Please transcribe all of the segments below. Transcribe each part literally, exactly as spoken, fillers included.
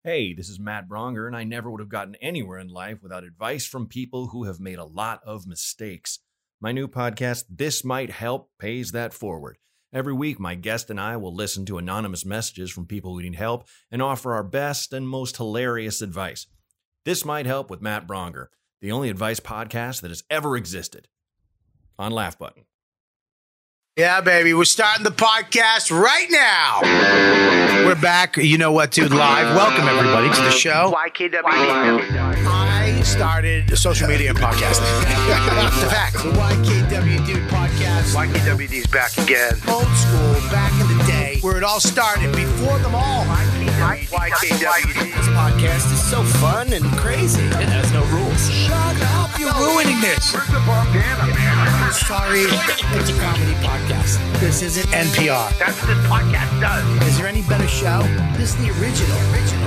Hey, this is Matt Bronger, and I never would have gotten anywhere in life without advice from people who have made a lot of mistakes. My new podcast, This Might Help, pays that forward. Every week, my guest and I will listen to anonymous messages from people who need help and offer our best and most hilarious advice. This Might Help with Matt Bronger, the only advice podcast that has ever existed. On Laugh Button. Yeah, baby. We're starting the podcast right now. We're back. You know what, dude? Live. Welcome, everybody, to the show. Y K W. I started a social media and podcasting. The fact. The Y K W Dude podcast. Y K W D's back again. Old school, back in the day, where it all started before them all. Y K W D. This podcast is so fun and crazy. It has no rules. Shut up. You're ruining this. Where's the bandana, man? Sorry. It's a comedy podcast. This isn't N P R. That's what this podcast does. Is there any better show? This is the original. Original.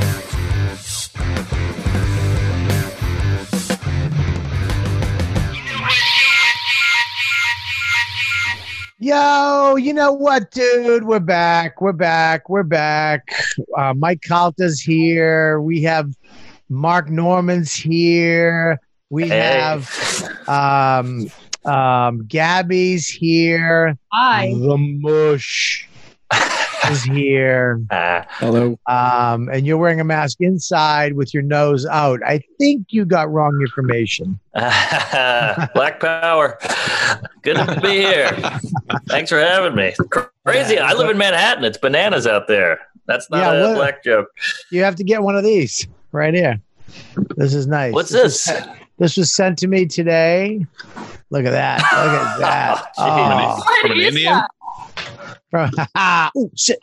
Yo, you know what, dude? We're back. We're back. We're back. Uh, Mike Calta's here. We have Mark Norman's here. We hey. have um, um, Gabby's here. Hi. The Mush is here. Uh, Hello. Um, and you're wearing a mask inside with your nose out. I think you got wrong information. Black Power. Good to be here. Thanks for having me. Crazy. I live in Manhattan. It's bananas out there. That's not Yeah, a what- black joke. You have to get one of these right here. This is nice. What's this? was- this was sent to me today. Look at that. Look at that. Oh, Oh, From an Indian? from, oh shit.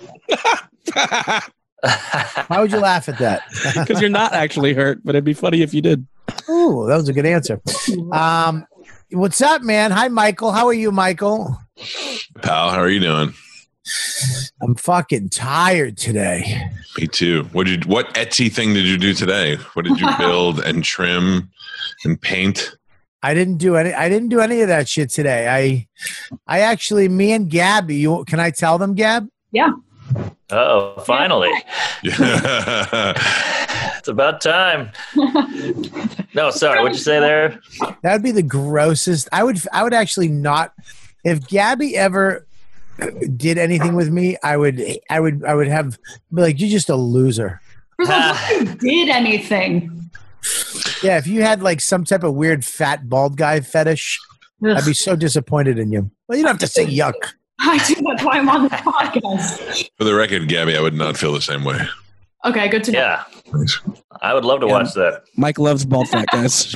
Why would you laugh at that? Because you're not actually hurt, but it'd be funny if you did. Ooh, that was a good answer. Um, what's up, man? Hi, Michael. How are you, Michael? Pal, how are you doing? I'm fucking tired today. Me too. What did you, what Etsy thing did you do today? What did you build and trim and paint? I didn't do any. I didn't do any of that shit today. I, I actually, me and Gabby. You can I tell them, Gab? Yeah. Oh, finally. Yeah. It's about time. No, sorry. What'd you say there? That'd be the grossest. I would. I would actually not. If Gabby ever did anything with me, I would. I would. I would have be like, you're just a loser. First of all, nobody did anything. Yeah, if you had like some type of weird fat bald guy fetish, I'd be so disappointed in you. Well, you don't have to say yuck. I do. That's why I'm on the podcast. For the record, Gabby, I would not feel the same way. Okay, good to know. Yeah. I would love to Yeah. watch that. Mike loves bald fat guys.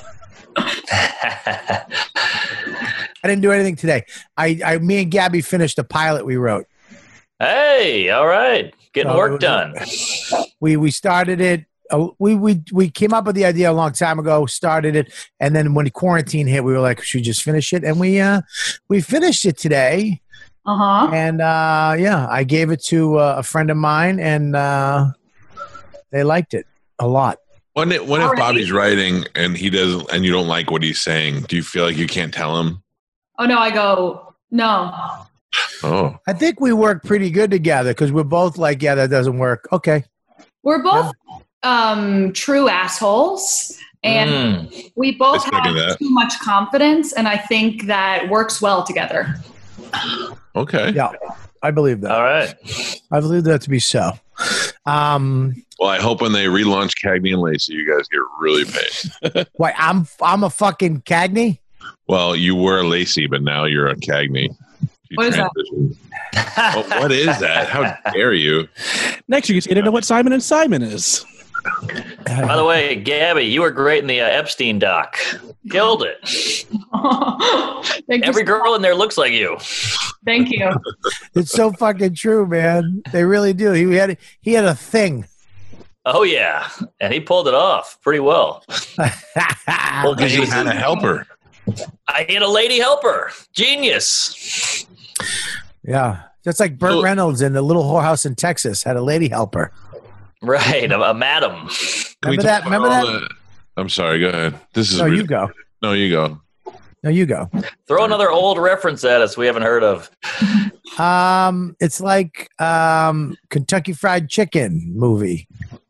I didn't do anything today. I, I, me and Gabby finished a pilot we wrote. Hey, all right. Getting So work it was- done. We we started it. Uh, we we we came up with the idea a long time ago. Started it, and then when the quarantine hit, we were like, "Should we just finish it?" And we uh we finished it today. Uh huh. And uh, yeah, I gave it to uh, a friend of mine, and uh, they liked it a lot. When it, when if Alright. Bobby's writing and he doesn't, and you don't like what he's saying, do you feel like you can't tell him? Oh no, I go no. Oh, I think we work pretty good together because we're both like, yeah, that doesn't work. Okay. We're both um, true assholes, and Mm. we both I second have that. too much confidence, and I think that works well together. okay. Yeah, I believe that. All right. I believe that to be so. Um, Well, I hope when they relaunch Cagney and Lacey, you guys get really paid. why I'm I'm a fucking Cagney. Well, you were Lacey, but now you're a Cagney. You What is that? transitioned. Oh, what is that? How dare you? Next, you get to know what Simon and Simon is. By the way, Gabby, you were great in the uh, Epstein doc. Killed it. Thank Every you. girl in there looks like you. Thank you. It's so fucking true, man. They really do. He had he had a thing. Oh, yeah. And he pulled it off pretty well. Well, because you had a helper. I had a lady helper. Genius. Yeah, just like Burt So- Reynolds in The Little Whorehouse in Texas had a lady helper. Right. A, a madam. Can we Remember talk that? about Remember all that? the- I'm sorry. Go ahead. This is No, you ridiculous. go. No, you go. No, you go. Throw another old reference at us we haven't heard of. Um, it's like um Kentucky Fried Chicken movie.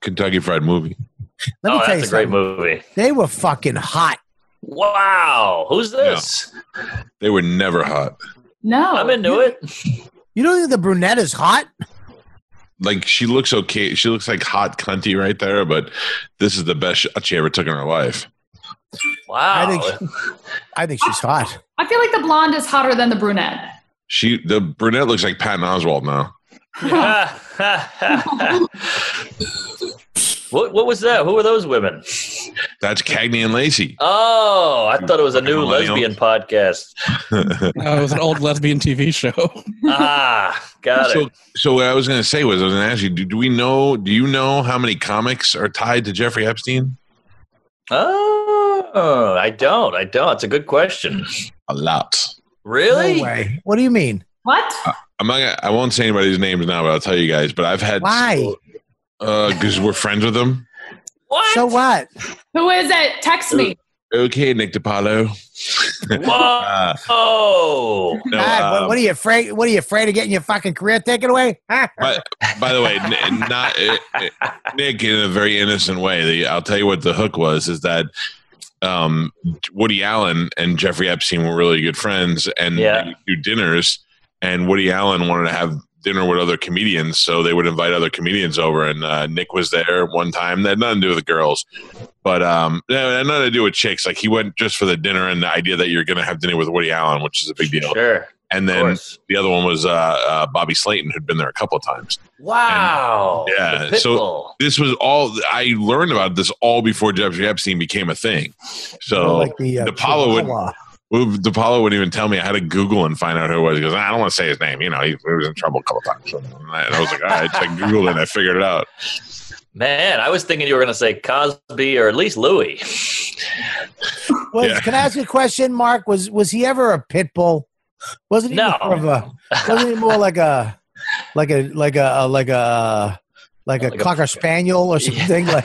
Kentucky Fried Movie. Let me oh, tell you that's a great something. movie. They were fucking hot. Wow. Who's this? They were never hot. No. I'm into it. You don't think the brunette is hot? Like, she looks okay. She looks like hot cunty right there, but this is the best shot she ever took in her life. Wow. I think I think she's hot. I feel like the blonde is hotter than the brunette. She the brunette looks like Patton Oswalt now. what what was that? Who were those women? That's Cagney and Lacey. Oh, I thought it was a new Millennial. lesbian podcast. Oh, it was an old lesbian T V show. Ah, got so, it. so what I was going to say was, I was going to ask you, do, do we know? Do you know how many comics are tied to Jeffrey Epstein? Oh, I don't. I don't. It's a good question. A lot. Really? No way. What do you mean? What? I'm not. Gonna, I won't say anybody's names now, but I'll tell you guys. But I've had Why? because uh, we're friends with them. What? So what? Who is it? Text me. Okay, Nick DiPaolo. Whoa. Uh, oh. no, God, what, um, what are you afraid? What are you afraid of getting your fucking career taken away? But by the way, n- not uh, uh, Nick in a very innocent way. The, I'll tell you what the hook was: is that um, Woody Allen and Jeffrey Epstein were really good friends, and Yeah. they do dinners. And Woody Allen wanted to have dinner with other comedians, so they would invite other comedians over. And uh, Nick was there one time. That had nothing to do with the girls, but um, it had nothing to do with chicks. Like, he went just for the dinner and the idea that you're going to have dinner with Woody Allen, which is a big deal. Sure. And Of then course. the other one was uh, uh, Bobby Slayton, who'd been there a couple of times. Wow. Yeah, The so- Pitbull. This was all I learned about this all before Jeffrey Epstein became a thing. So Like the, uh, DiPaolo would Chihuahua. well, DiPaolo wouldn't even tell me. I had to Google and find out who it was. He goes, I don't want to say his name. You know, he, he was in trouble a couple times. And I was like, all right, so I Googled it and I figured it out. Man, I was thinking you were going to say Cosby or at least Louis. Was, Yeah. Can I ask you a question, Mark? Was was he ever a pit bull? Wasn't he No. more of a? Wasn't he more like a, like a like a like a like a Like a- cocker spaniel or something? Like,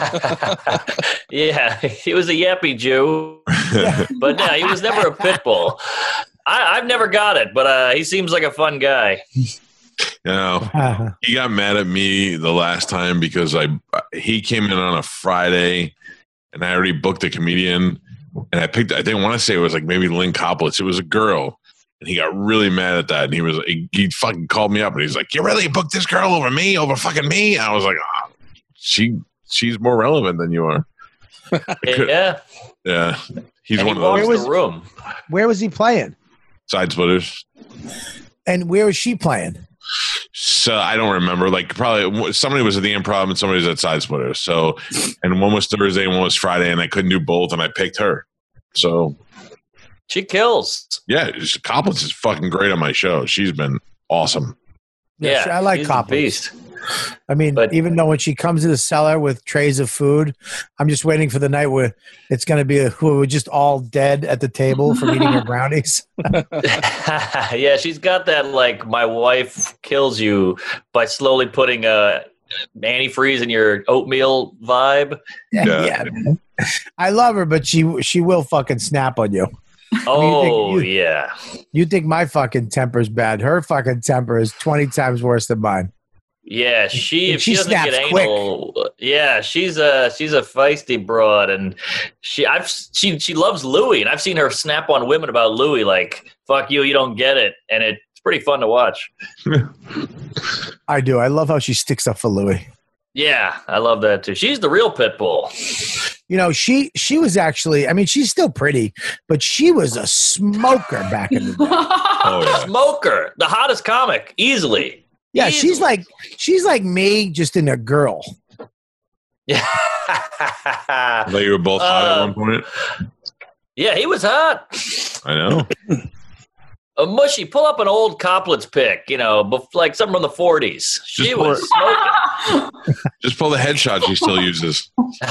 Yeah, he was a yappy Jew, but no, he was never a pit bull. I, I've never got it, but uh, he seems like a fun guy. You know, uh, he got mad at me the last time because I he came in on a Friday and I already booked a comedian and I picked I didn't want to say it was like maybe Lynn Koplitz. It was a girl. And he got really mad at that. And he was he, he fucking called me up and he's like, you really booked this girl over me, over fucking me? And I was like, oh, she she's more relevant than you are. I could- Yeah, yeah. He's and one he of walks those the room. where was he playing? side splitters. And where was she playing? So I don't remember. Like, probably somebody was at the Improv and somebody was at side splitters. So, and one was Thursday and one was Friday, and I couldn't do both, and I picked her. So She kills. yeah, Koplitz is fucking great on my show. She's been awesome. Yeah, Yeah, I like she's a Koplitz. beast. I mean, But- even though when she comes to the cellar with trays of food, I'm just waiting for the night where it's going to be a, who are just all dead at the table from eating her brownies. Yeah, she's got that like my wife kills you by slowly putting a antifreeze in your oatmeal vibe. Yeah, Yeah. yeah, man. I love her, but she she will fucking snap on you. Oh you- yeah. You think my fucking temper's bad? Her fucking temper is twenty times worse than mine. Yeah, she And if she she, doesn't get snaps quick. anal, yeah, she's a she's a feisty broad, and she I've she she loves Louis, and I've seen her snap on women about Louis, like "fuck you, you don't get it," and it's pretty fun to watch. I do. I love how she sticks up for Louis. Yeah, I love that too. She's the real pit bull. You know, she she was actually. I mean, she's still pretty, but she was a smoker back in the day. Oh yeah. Smoker, the hottest comic, easily. Yeah, she's Easily. like she's like me, just in a girl. Yeah. I thought you were both hot at Uh, one point. Yeah, he was hot. I know. A mushy, pull up an old Koplitz pic, you know, bef- like something from the forties. She Just was smoking. Just pull the headshot she still uses.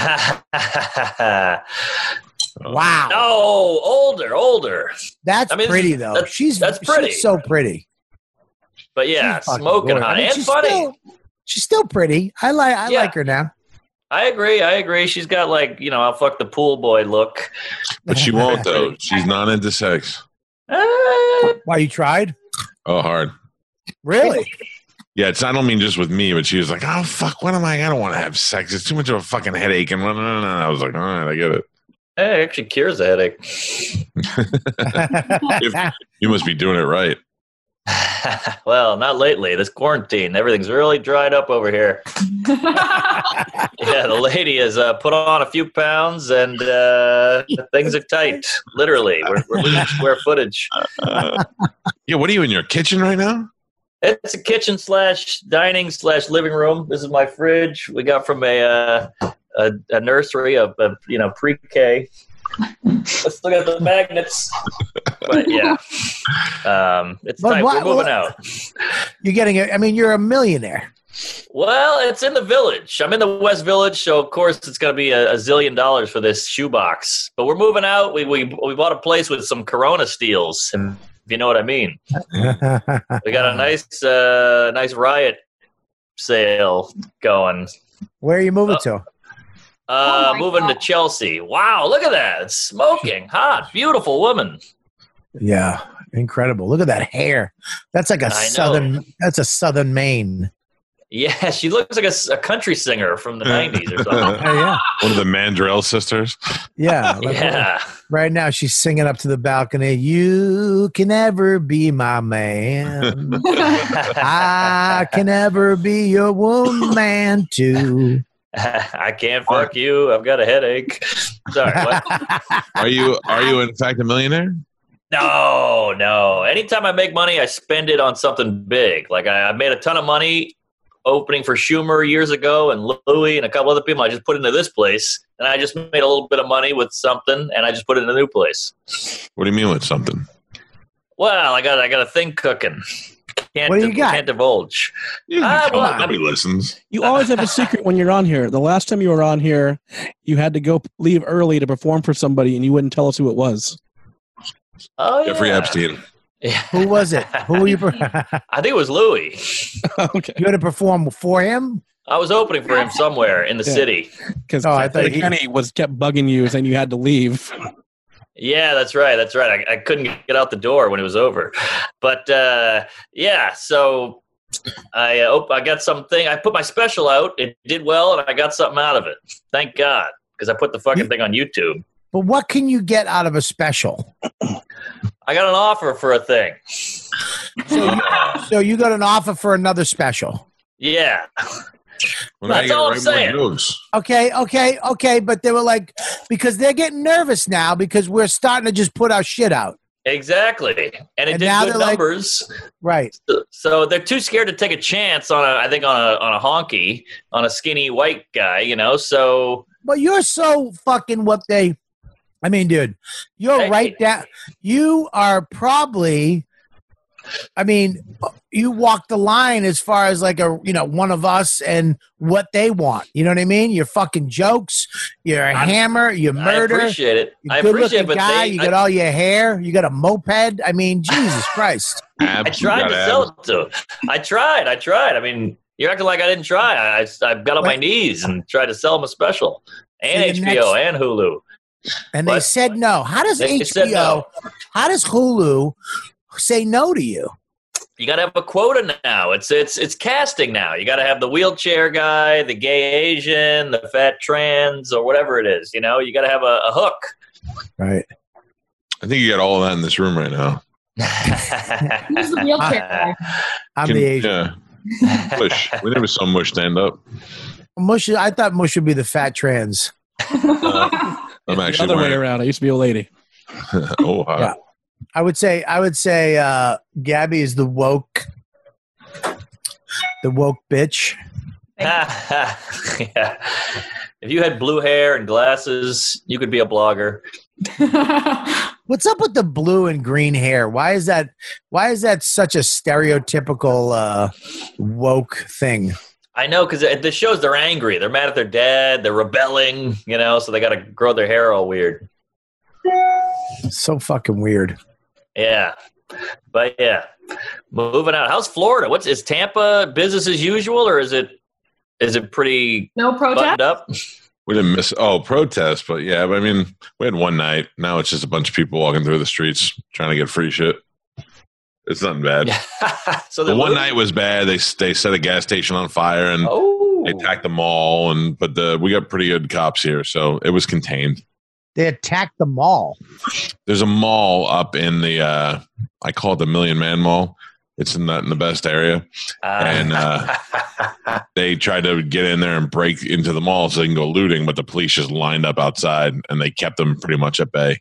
Wow, Oh, older, older. that's I mean, pretty though. that's- she's that's pretty. She's so pretty. But yeah, She's fucking smoking gorgeous. hot I mean, and she's funny. Still, she's still pretty. I like I Yeah. like her now. I agree. I agree. She's got like, you know, I'll fuck the pool boy look. But she won't though. She's not into sex. Uh, Why you tried? Oh, hard. Really? Yeah, it's I don't mean just with me, but she was like, "Oh fuck, what am I? I don't want to have sex. It's too much of a fucking headache." And I was like, "All right, I get it." Hey, it actually cures a headache. If, you must be doing it right. Well, not lately. This quarantine, everything's really dried up over here. Yeah, the lady has uh, put on a few pounds, and uh, things are tight. Literally, we're, we're losing square footage. Uh, yeah, what are you in your kitchen right now? It's a kitchen slash dining slash living room. This is my fridge. We got from a uh, a, a nursery, a, a you know pre-K. Let's look at the magnets. But yeah, um, it's But time. why- We're moving well- out. You're getting it. I mean, you're a millionaire. Well, it's in the village. I'm in the West Village, so of course it's going to be a, a zillion dollars for this shoebox. But we're moving out. We we we bought a place with some Corona steels, if you know what I mean. We got a nice uh, nice riot sale going. Where are you moving to? Uh, Oh my moving God. to Chelsea. Wow, look at that! It's smoking hot, beautiful woman. Yeah, incredible. Look at that hair. That's like a I know. southern. That's a southern Maine. Yeah, she looks like a, s- a country singer from the nineties or something. Oh, yeah, One of the Mandrell sisters. yeah. Like, Yeah. Right now, she's singing up to the balcony. You can never be my man. I can never be your woman too. I can't fuck you. I've got a headache. Sorry. What? Are you are you in fact a millionaire? No, no. Anytime I make money, I spend it on something big. Like I, I made a ton of money opening for Schumer years ago and Louis and a couple other people. I just put into this place, and I just made a little bit of money with something, and I just put it in a new place. What do you mean with something? Well, I got I got a thing cooking. Can't What do you got? Can't divulge. You Ah, can tell well, nobody listens. You always have a secret when you're on here. The last time you were on here, you had to go leave early to perform for somebody, and you wouldn't tell us who it was. Oh, yeah. Jeffrey Epstein. Yeah. Who was it? Who were you? Per- I think it was Louis. Okay, you had to perform for him? I was opening for him somewhere in the Yeah. city. because Oh, I thought he- Kenny was kept bugging you, saying you had to leave. Yeah, that's right. That's right. I, I couldn't get out the door when it was over. But uh, yeah, so I uh, op- I got something. I put my special out. It did well, and I got something out of it. Thank God, because I put the fucking You- thing on YouTube. But what can you get out of a special? I got an offer for a thing. So you got an offer for another special. Yeah. Well, now That's you gotta all I'm write more saying. jokes. Okay, okay, okay. But they were like, because they're getting nervous now because we're starting to just put our shit out. Exactly. And it And did now good they're like- numbers. Right. So they're too scared to take a chance on a, I think on a on a honky, on a skinny white guy, you know. So But you're so fucking what they. I mean, dude, you're Hey. right down. You are probably. I mean, you walk the line as far as like a you know one of us and what they want. You know what I mean? Your fucking jokes. You're a I'm- hammer. You I murder. appreciate it. You're I a good appreciate it, looking but guy. they, you I, got all your hair. You got a moped. I mean, Jesus Christ. I Abs, tried you to got sell abs. it to. I tried. I tried. I mean, you're acting like I didn't try. I, I, I got on my Wait. knees and tried to sell them a special, and So H the B O next- and Hulu. And they What? said no. How does They said H B O? no. How does Hulu say no to you? You got to have a quota now. It's it's it's casting now. You got to have the wheelchair guy, the gay Asian, the fat trans, or whatever it is. You know, you got to have a, a hook. Right. I think you got all of that in this room right now. Who's the wheelchair guy? I'm Can- the Asian. Yeah. Mush. We never saw Mush stand up. Mush. I thought Mush would be the fat trans. Uh, I'm the actually other way wearing. around. I used to be a lady. Oh, wow. Yeah. I would say. I would say. Uh, Gabby is the woke. The woke bitch. yeah. If you had blue hair and glasses, you could be a blogger. What's up with the blue and green hair? Why is that? Why is that such a stereotypical uh, woke thing? I know, because the shows, they're angry. They're mad at their dad. They're rebelling, you know, so they got to grow their hair all weird. So fucking weird. Yeah. But, yeah. Moving out. How's Florida? What's Is Tampa business as usual, or is it is it pretty No protest? buttoned up? We didn't miss, oh, protest, but yeah, but I mean, we had one night. Now it's just a bunch of people walking through the streets trying to get free shit. It's nothing bad. So the one looting? night was bad. They they set a gas station on fire and Oh. they attacked the mall. And but the we got pretty good cops here, so it was contained. They attacked the mall. There's a mall up in the uh, I call it the Million Man Mall. It's in the, in the best area, Uh, and uh, they tried to get in there and break into the mall so they can go looting, but the police just lined up outside and they kept them pretty much at bay.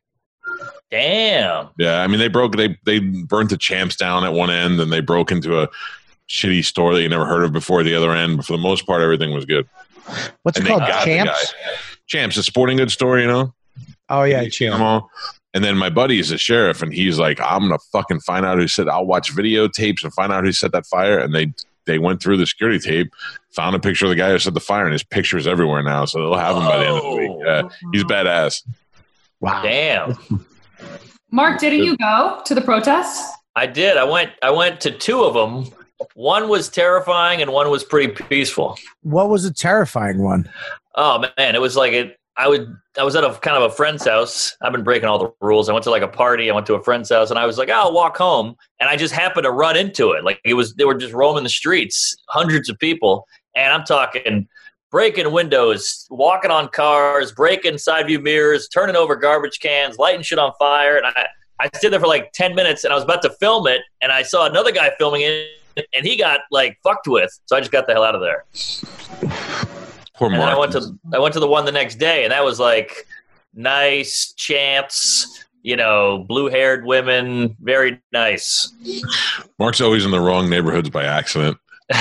Damn. Yeah, I mean they broke they they burnt the Champs down at one end, and they broke into a shitty store that you never heard of before at the other end. But for the most part, everything was good. What's And it they called? got the Champs? guy. Champs, a sporting goods store, you know. Oh yeah, You see them Champs. all. And then my buddy is a sheriff, and he's like, I'm gonna fucking find out who said. I'll watch videotapes and find out who set that fire. And they they went through the security tape, found a picture of the guy who set the fire, and his picture's everywhere now. So they'll have him by the end of the week. Yeah, he's badass. Wow. Damn. Mark, didn't you go to the protests? I did. I went. I went to two of them. One was terrifying, and one was pretty peaceful. What was a terrifying one? Oh man, it was like it. I would. I was at a kind of a friend's house. I've been breaking all the rules. I went to like a party. I went to a friend's house, and I was like, oh, "I'll walk home." And I just happened to run into it. Like it was. They were just roaming the streets, hundreds of people, and I'm talking breaking windows, walking on cars, breaking side view mirrors, turning over garbage cans, lighting shit on fire. And I, I stood there for like ten minutes, and I was about to film it, and I saw another guy filming it, and he got like fucked with. So I just got the hell out of there. Poor And then I Mark. went to I went to the one the next day, and that was like nice Champs, you know, blue haired women, very nice. Mark's always in the wrong neighborhoods by accident.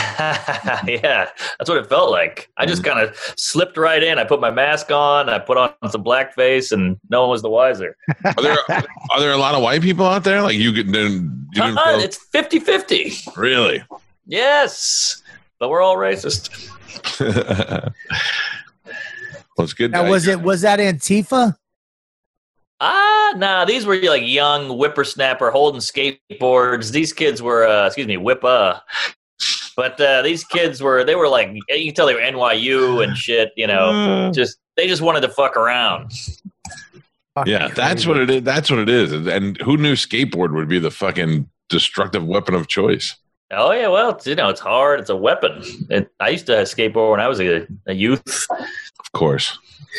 Yeah, that's what it felt like. I just kind of slipped right in. I put my mask on, I put on some blackface, and no one was the wiser. Are there are there a lot of white people out there? Like you could you didn't Uh-uh, feel, it's fifty-fifty. really? Yes, but we're all racist. Well, it's good. Now, was it was that Antifa? Ah, nah, these were like young whippersnapper holding skateboards. These kids were, uh, excuse me, whippa. But uh, these kids were, they were like, you can tell they were N Y U and shit, you know, just, they just wanted to fuck around. Yeah, that's what it is. That's what it is. And who knew skateboard would be the fucking destructive weapon of choice? Oh, yeah, well, it's, you know, it's hard. It's a weapon. It, I used to skateboard when I was a, a youth. Of course.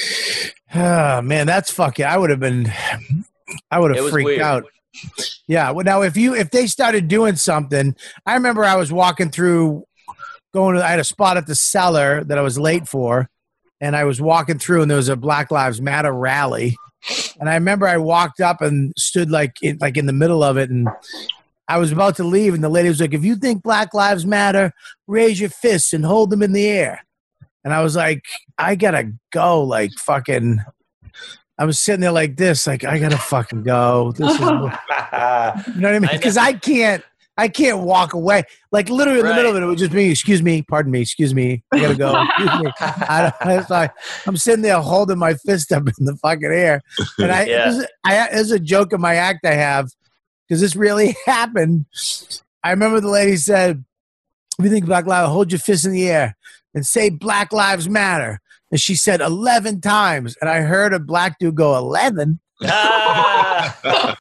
Oh, man, that's fucking. I would have been. I would It have was freaked weird. out. Yeah. Well, now if you if they started doing something, I remember I was walking through, going. To, I had a spot at the Cellar that I was late for, and I was walking through, and there was a Black Lives Matter rally, and I remember I walked up and stood like in, like in the middle of it, and I was about to leave, and the lady was like, "If you think Black Lives Matter, raise your fists and hold them in the air." And I was like, I gotta go, like fucking. I was sitting there like this, like I gotta fucking go. This is, you know what I mean? I know. Because I can't, I can't walk away. Like literally in the middle of it, it would just be, excuse me, pardon me, excuse me, I gotta go. Excuse me. I, I was like, I'm sitting there holding my fist up in the fucking air, and I, Yeah. this, I, there's a joke in my act I have because this really happened. I remember the lady said, "If you think Black Lives, hold your fist in the air and say Black Lives Matter." And she said eleven times. And I heard a black dude go, eleven? Ah.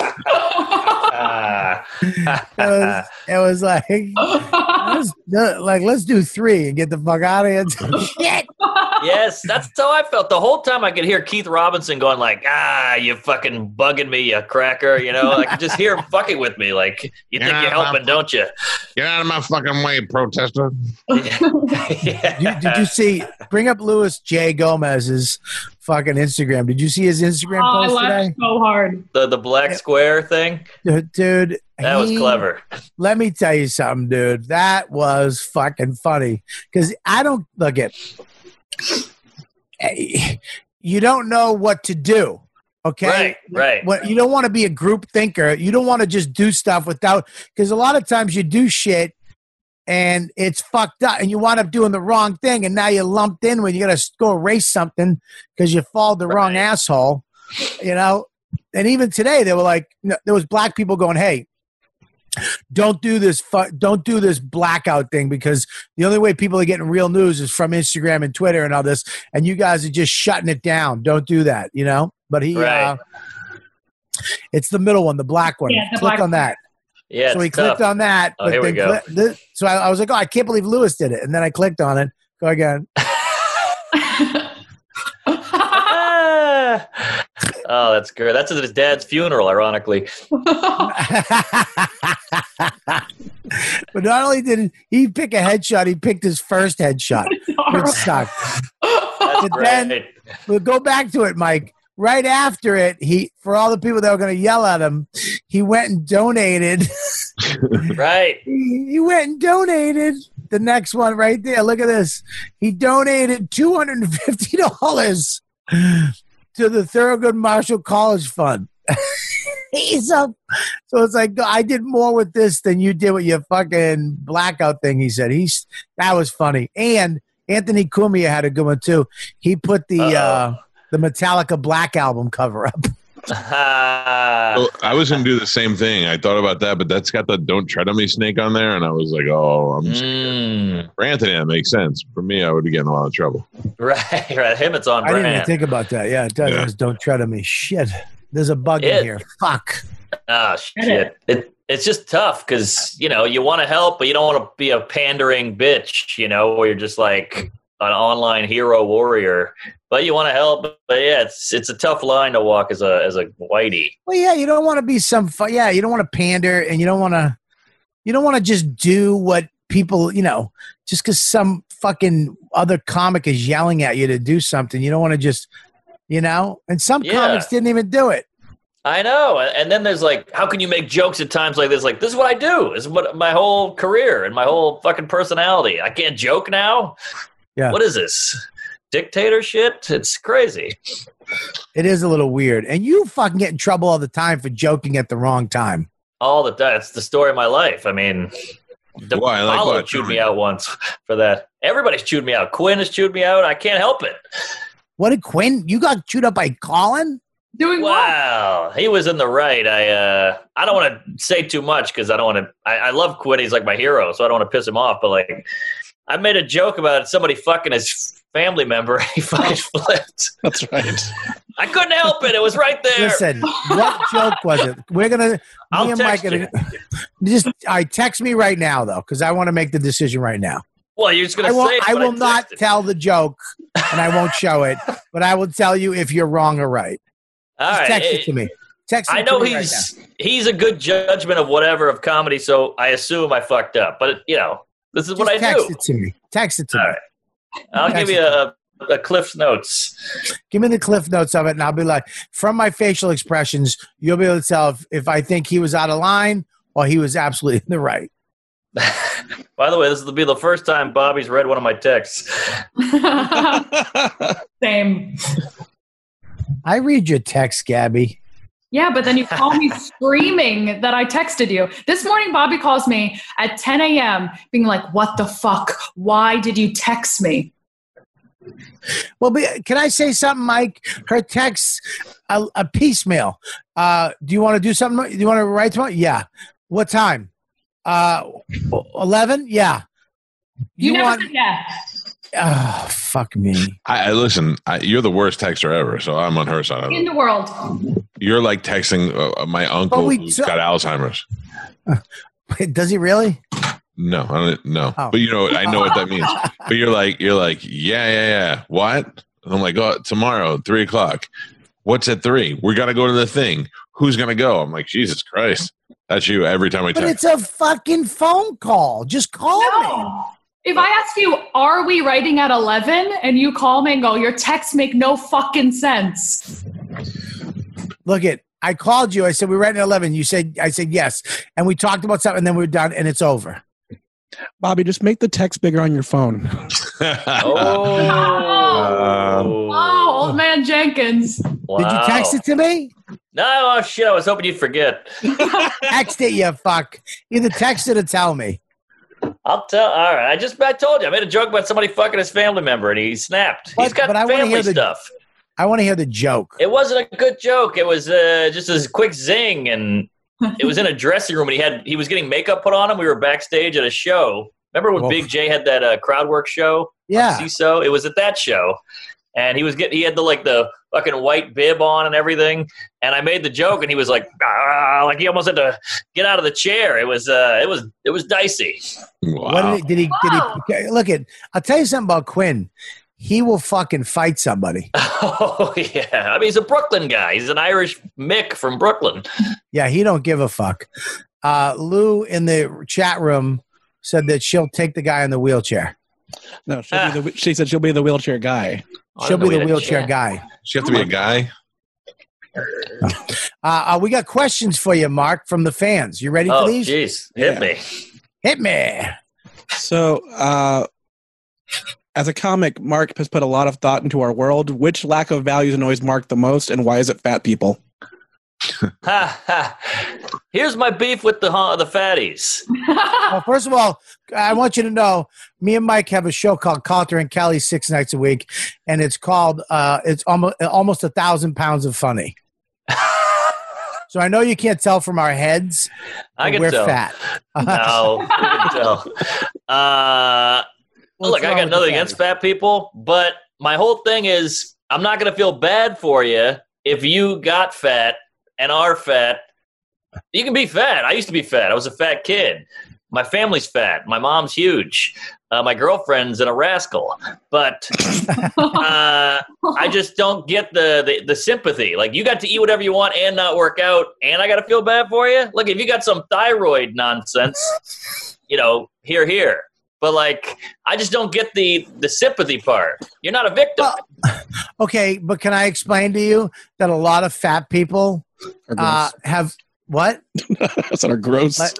It was, it was like, let's, do- like, let's do three and get the fuck out of here. Shit. Yes, that's how I felt the whole time. I could hear Keith Robinson going like, "Ah, you fucking bugging me, you cracker." You know, I could just hear him fucking with me. Like, you think Yeah, you're helping, don't you? Get out of my fucking way, protester. Yeah. You, did you see, bring up Louis J. Gomez's fucking Instagram. Did you see his Instagram Oh, I post laughed today? so hard. the the black square thing? Dude, dude, That was he- clever. Let me tell you something, dude. That was fucking funny. Because I don't look at you don't know what to do. Okay. Right, right. What you don't want to be a group thinker. You don't want to just do stuff without because a lot of times you do shit and it's fucked up and you wind up doing the wrong thing and now you're lumped in when you gotta go erase something because you followed the wrong Right. asshole. You know? And even today they were like, no, there was black people going, "Hey, don't do this fu- don't do this blackout thing because the only way people are getting real news is from Instagram and Twitter and all this and you guys are just shutting it down. Don't do that," you know? But he Right. uh, it's the middle one, the black one. Yeah, the Click black on that. Yeah, so it's he clicked tough. on that. Oh, here we go. Cli- th- so I, I was like, oh, I can't believe Lewis did it. And then I clicked on it. Go again. Oh, that's good. That's at his dad's funeral, ironically. But not only did he pick a headshot, he picked his first headshot, which sucked. That's But great. then- We'll go back to it, Mike. Right after it, he for all the people that were going to yell at him, he went and donated. Right. he, he went and donated the next one right there. Look at this. He donated two hundred fifty dollars to the Thurgood Marshall College Fund. He's up. So it's like, I did more with this than you did with your fucking blackout thing, he said. He's That was funny. And Anthony Cumia had a good one, too. He put the uh, the Metallica Black Album cover up. Well, I was going to do the same thing. I thought about that, but that's got the Don't Tread on Me snake on there. And I was like, oh, I'm just Mm, for Anthony, that makes sense. For me, I would be getting a lot of trouble. right, right. Him, it's on I didn't even brand. think about that. Yeah, it does. Yeah. It says, Don't tread on me. Shit. There's a bug It- in here. Fuck. Ah, shit. It, it's just tough because, you know, you want to help, but you don't want to be a pandering bitch, you know, where you're just like an online hero warrior. But you want to help. But yeah, it's it's a tough line to walk as a as a whitey. Well, yeah, you don't want to be some. Fu- yeah, you don't want to pander, and you don't want to. You don't want to just do what people, you know, just because some fucking other comic is yelling at you to do something. You don't want to just, you know. And some Yeah. comics didn't even do it. I know. And then there's like, how can you make jokes at times like this? Like, this is what I do. This is what my whole career and my whole fucking personality. I can't joke now. Yeah. What is this? Dictator shit? It's crazy. It is a little weird, and you fucking get in trouble all the time for joking at the wrong time. All the time. It's the story of my life. I mean, the Why? Like Apollo what? chewed Tell me me. out once for that. Everybody's chewed me out. Quinn has chewed me out. I can't help it. What did Quinn? You got chewed up by Colin? Doing what? Wow, he was in the right. I uh, I don't want to say too much because I don't want to. I, I love Quinn. He's like my hero, so I don't want to piss him off. But like, I made a joke about somebody fucking his family member. He fucking flipped. That's right. I couldn't help it. It was right there. Listen, what joke was it? We're gonna. I'll me and Mike text are gonna, just. I right, text me right now though, because I want to make the decision right now. Well, you're just gonna I say. won't. it, I but will not texted. tell the joke, and I won't show it. But I will tell you if you're wrong or right. All Just right. text eh, it to me. Text it I know to me right he's he's a good judgment of whatever of comedy, so I assume I fucked up. But you know, this is now. what I Just text do. it to me. Text it to All me. right. I'll Text give you it a, a Cliff's Notes. Give me the cliff notes of it, and I'll be like, from my facial expressions, you'll be able to tell if, if I think he was out of line or he was absolutely in the right. By the way, this will be the first time Bobby's read one of my texts. Same. I read your text, Gabby. Yeah, but then you call me screaming that I texted you. This morning, Bobby calls me at ten a.m. being like, what the fuck? Why did you text me? Well, but can I say something, Mike? Her text, a, a piecemeal. Uh, do you want to do something? Do you want to write tomorrow? Yeah. What time? Uh, eleven? Yeah. You, never want? said yeah. Oh, fuck me. I, I listen. I, you're the worst texter ever, so I'm on her side. In the world. You're like texting uh, my uncle But we who's t- got Alzheimer's. Does he really? No, I don't no. Oh. But you know, I know what that means. But you're like, you're like, yeah, yeah, yeah. What? And I'm like, oh, tomorrow, three o'clock. What's at three? We got to go to the thing. Who's gonna go? I'm like, Jesus Christ, that's you every time I But text. it's a fucking phone call. Just call me. No. If I ask you, are we writing at eleven? And you call me and go, your texts make no fucking sense. Look it. I called you. I said we were at eleven. You said I said yes, and we talked about something. And then we we're done, and it's over. Bobby, just make the text bigger on your phone. Oh, Oh, old man Jenkins. wow. Did you text it to me? No, oh, shit. I was hoping you'd forget. Text it, you fuck. Either text it or tell me. I'll tell. All right. I just I told you. I made a joke about somebody fucking his family member, and he snapped. But- He's got but I wanna family hear the- stuff. I want to hear the joke. It wasn't a good joke. It was uh, just a quick zing, and it was in a dressing room, and he had he was getting makeup put on him. We were backstage at a show. Remember when Well- Big J had that uh, crowd work show? Yeah. C I S O? It was at that show, and he was getting he had the like the fucking white bib on and everything. And I made the joke, and he was like, ah, like he almost had to get out of the chair. It was uh, it was it was dicey. Wow. What did he? Did he, did he look at? I'll tell you something about Quinn. He will fucking fight somebody. Oh yeah, I mean he's a Brooklyn guy. He's an Irish Mick from Brooklyn. Yeah, he don't give a fuck. Uh, Lou in the chat room said that she'll take the guy in the wheelchair. No, she'll be the, she said she'll be the wheelchair guy. She'll be the wheelchair guy. Does she have to be a guy? Uh, uh, we got questions for you, Mark, from the fans. You ready Oh for these? jeez, hit Yeah. me. Hit me. So, uh, as a comic, Mark has put a lot of thought into our world. Which lack of values annoys Mark the most, and why is it fat people? Ha, ha. Here's my beef with the uh, the fatties. Well, first of all, I want you to know, me and Mike have a show called Calter and Kelly six nights a week, and it's called uh, it's almost almost a thousand pounds of funny. So I know you can't tell from our heads. I can we're tell. fat. No, I can tell. Uh, What's look, I wrong got with the nothing against fatties? fat people, but my whole thing is I'm not going to feel bad for you if you got fat and are fat. You can be fat. I used to be fat. I was a fat kid. My family's fat. My mom's huge. Uh, my girlfriend's in a rascal. But uh, I just don't get the, the the sympathy. Like, you got to eat whatever you want and not work out, and I got to feel bad for you? Look, if you got some thyroid nonsense, you know, here, here. But, like, I just don't get the, the sympathy part. You're not a victim. Well, okay, but can I explain to you that a lot of fat people Or uh, gross. have what? That's are gross. Like-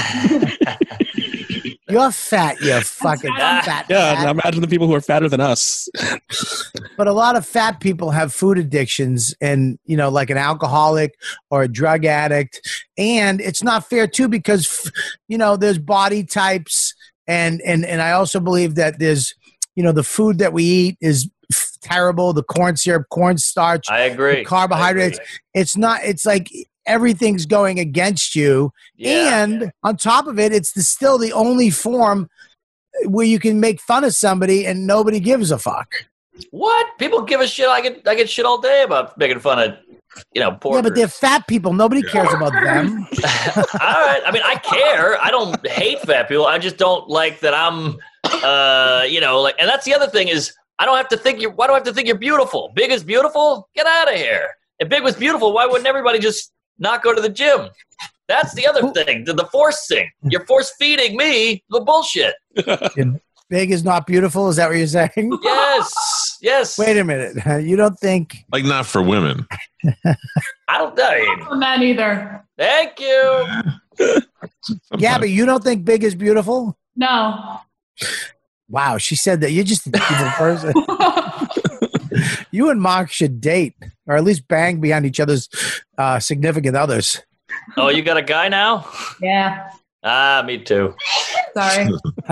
You're fat, you fucking fat. fat. yeah, fat. now imagine the people who are fatter than us. But a lot of fat people have food addictions, and you know, like an alcoholic or a drug addict. And it's not fair too, because you know, there's body types, and and and I also believe that there's, you know, the food that we eat is f- terrible. The corn syrup, cornstarch, I agree. the carbohydrates. I agree. It's not. It's like everything's going against you. Yeah. And on top of it, it's the, still the only form where you can make fun of somebody and nobody gives a fuck. What? People give a shit. I get I get shit all day about making fun of, you know, porkers. Yeah, but they're fat people. Nobody cares about them. All right. I mean, I care. I don't hate fat people. I just don't like that I'm, uh, you know, like, and that's the other thing is I don't have to think you're, why do I have to think you're beautiful? Big is beautiful? Get out of here. If Big was beautiful, why wouldn't everybody just not go to the gym? That's the other thing, the, the force thing. You're force feeding me the bullshit. Big is not beautiful. Is that what you're saying? Yes. Yes. Wait a minute. You don't think? Like, not for women. I don't I mean, For men either. thank you. Yeah, but you don't think Big is beautiful? No. Wow, she said that. You're just a evil person. You and Mark should date, or at least bang behind each other's uh, significant others. Oh, you got a guy now? Yeah. Ah, me too. Sorry.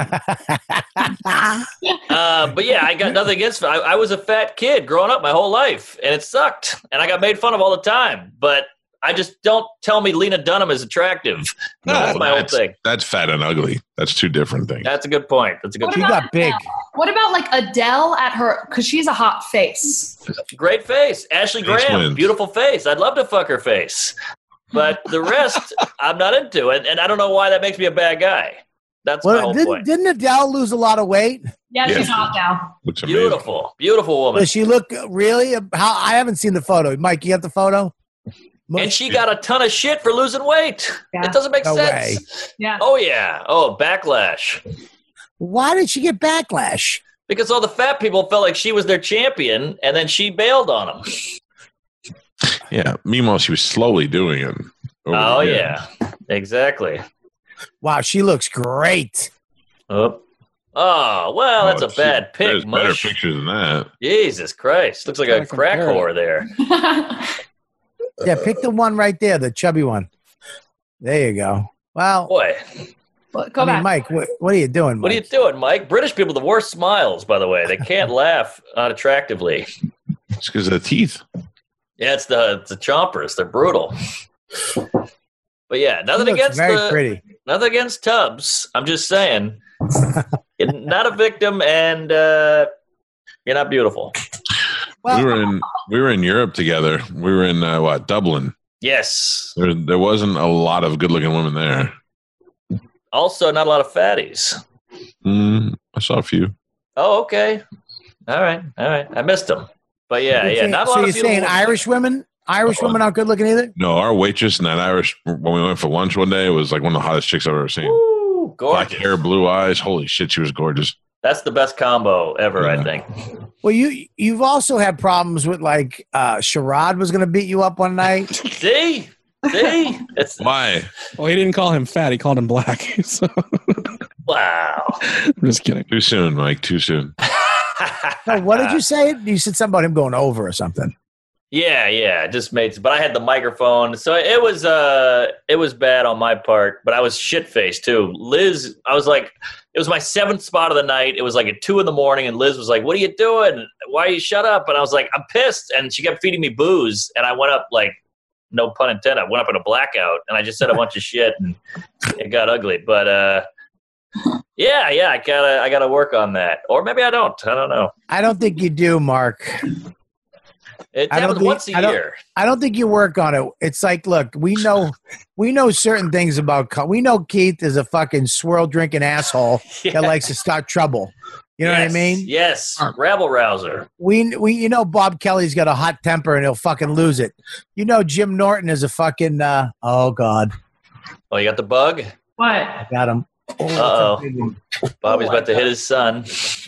Uh, but yeah, I got nothing against. I, I was a fat kid growing up my whole life, and it sucked, and I got made fun of all the time. But I just don't tell me Lena Dunham is attractive. No, that's my whole that's, thing. That's fat and ugly. That's two different things. That's a good point. That's a good. What She point. got big. What about like Adele at her? Because she's a hot face. Great face, Ashley Thanks, Graham, Lynn. beautiful face. I'd love to fuck her face, but the rest I'm not into, and, and I don't know why that makes me a bad guy. That's my Well, whole didn't, point. didn't Adele lose a lot of weight? Yeah, Yeah. she's hot now. Looks amazing. Beautiful, beautiful woman, Does she look really? How I haven't seen the photo. Mike, you got the photo? and she got a ton of shit for losing weight. Yeah. It doesn't make No sense. Yeah. Oh yeah. Oh, backlash. Why did she get backlash? Because all the fat people felt like she was their champion, and then she bailed on them. Yeah. Meanwhile, she was slowly doing it. over Oh the year. yeah, exactly. Wow, she looks great. Oh, oh well, that's Oh, a bad shit. There's pic. better Mush. pictures than that. Jesus Christ, looks like a Gotta crack compare whore it. there. Yeah, pick the one right there, the chubby one. There you go. Well, Boy, Well, Go I mean, back. Mike, what, what are you doing, Mike? what are you doing, Mike? British people, the worst smiles, by the way. They can't laugh unattractively. It's because of the teeth. Yeah, it's the it's the chompers. They're brutal. But yeah, She nothing looks against very the pretty. nothing against Tubbs. I'm just saying, you're not a victim, and uh, you're not beautiful. Well, we were in we were in Europe together. We were in uh, what Dublin. Yes. There, there wasn't a lot of good-looking women there. Also, not a lot of fatties. Mm, I saw a few. Oh, okay. All right. All right. I missed them. But yeah, You're yeah. saying- Not a so lot you're of beautiful saying women. Irish women? Irish women aren't good looking either? No, our waitress in that Irish when we went for lunch one day was like one of the hottest chicks I've ever seen. Woo, Black gorgeous. hair, blue eyes. Holy shit, she was gorgeous. That's the best combo ever, Yeah. I think. Well, you you've also had problems with like uh Sherrod was gonna beat you up one night. See? See? It's Why? Well, he didn't call him fat. He called him black. So wow. I'm just kidding. Too soon, Mike. Too soon. No, what did you say? You said something about him going over or something. Yeah, yeah, just made. But I had the microphone, so it was uh, it was bad on my part. But I was shit faced too. Liz, I was like, it was my seventh spot of the night. It was like at two in the morning, and Liz was like, "What are you doing? Why are you shut up?" And I was like, "I'm pissed." And she kept feeding me booze, and I went up like, no pun intended, I went up in a blackout, and I just said a bunch of shit, and it got ugly. But uh, yeah, yeah, I gotta, I gotta work on that, or maybe I don't. I don't know. I don't think you do, Mark. It I don't happens think- once a I don't- year. I don't think you work on it. It's like, look, we know we know certain things about Co- we know Keith is a fucking swirl drinking asshole Yeah. that likes to start trouble. You know what I Yes, mean? Yes, rabble rouser. We we you know Bob Kelly's got a hot temper and he'll fucking lose it. You know Jim Norton is a fucking uh, oh god, Oh, you got the bug? What? I got him. Oh, that's a Uh-oh. big one. Bobby's Oh, about to hit his son.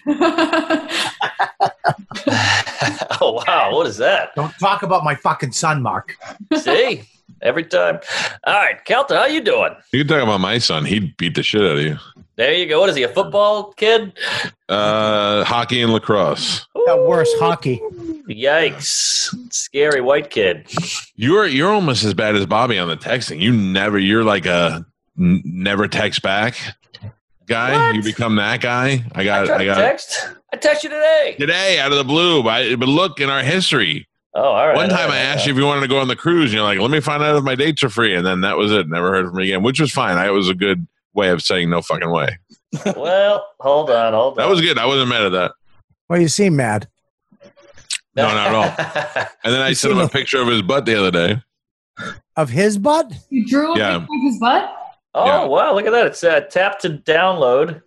Oh, wow. What is that? Don't talk about my fucking son, Mark. See? Every time. All right. Kelta, how you doing? You can talk about my son. He'd beat the shit out of you. There you go. What is he, a football kid? Uh, hockey and lacrosse. Got worse hockey. Yikes. Scary white kid. You're you're almost as bad as Bobby on the texting. You never. You're like a n- never text back guy. What? You become that guy. I I got. tried I to got text. I text you today. today out of the blue. But, but look in our history. Oh, all right. One time all I right, asked all you if you wanted to go on the cruise, and you're like, "Let me find out if my dates are free," and then that was it. Never heard from you again, which was fine. I, it was a good way of saying no fucking way. right. Well, hold on, hold on. That was good. I wasn't mad at that. Well, you seem mad. No, not at all. And then I You sent him seem a a- picture of his butt the other day. Of his butt? You drew a Yeah. picture of his butt? Oh, Yeah. wow. Look at that. It's uh, tap to download.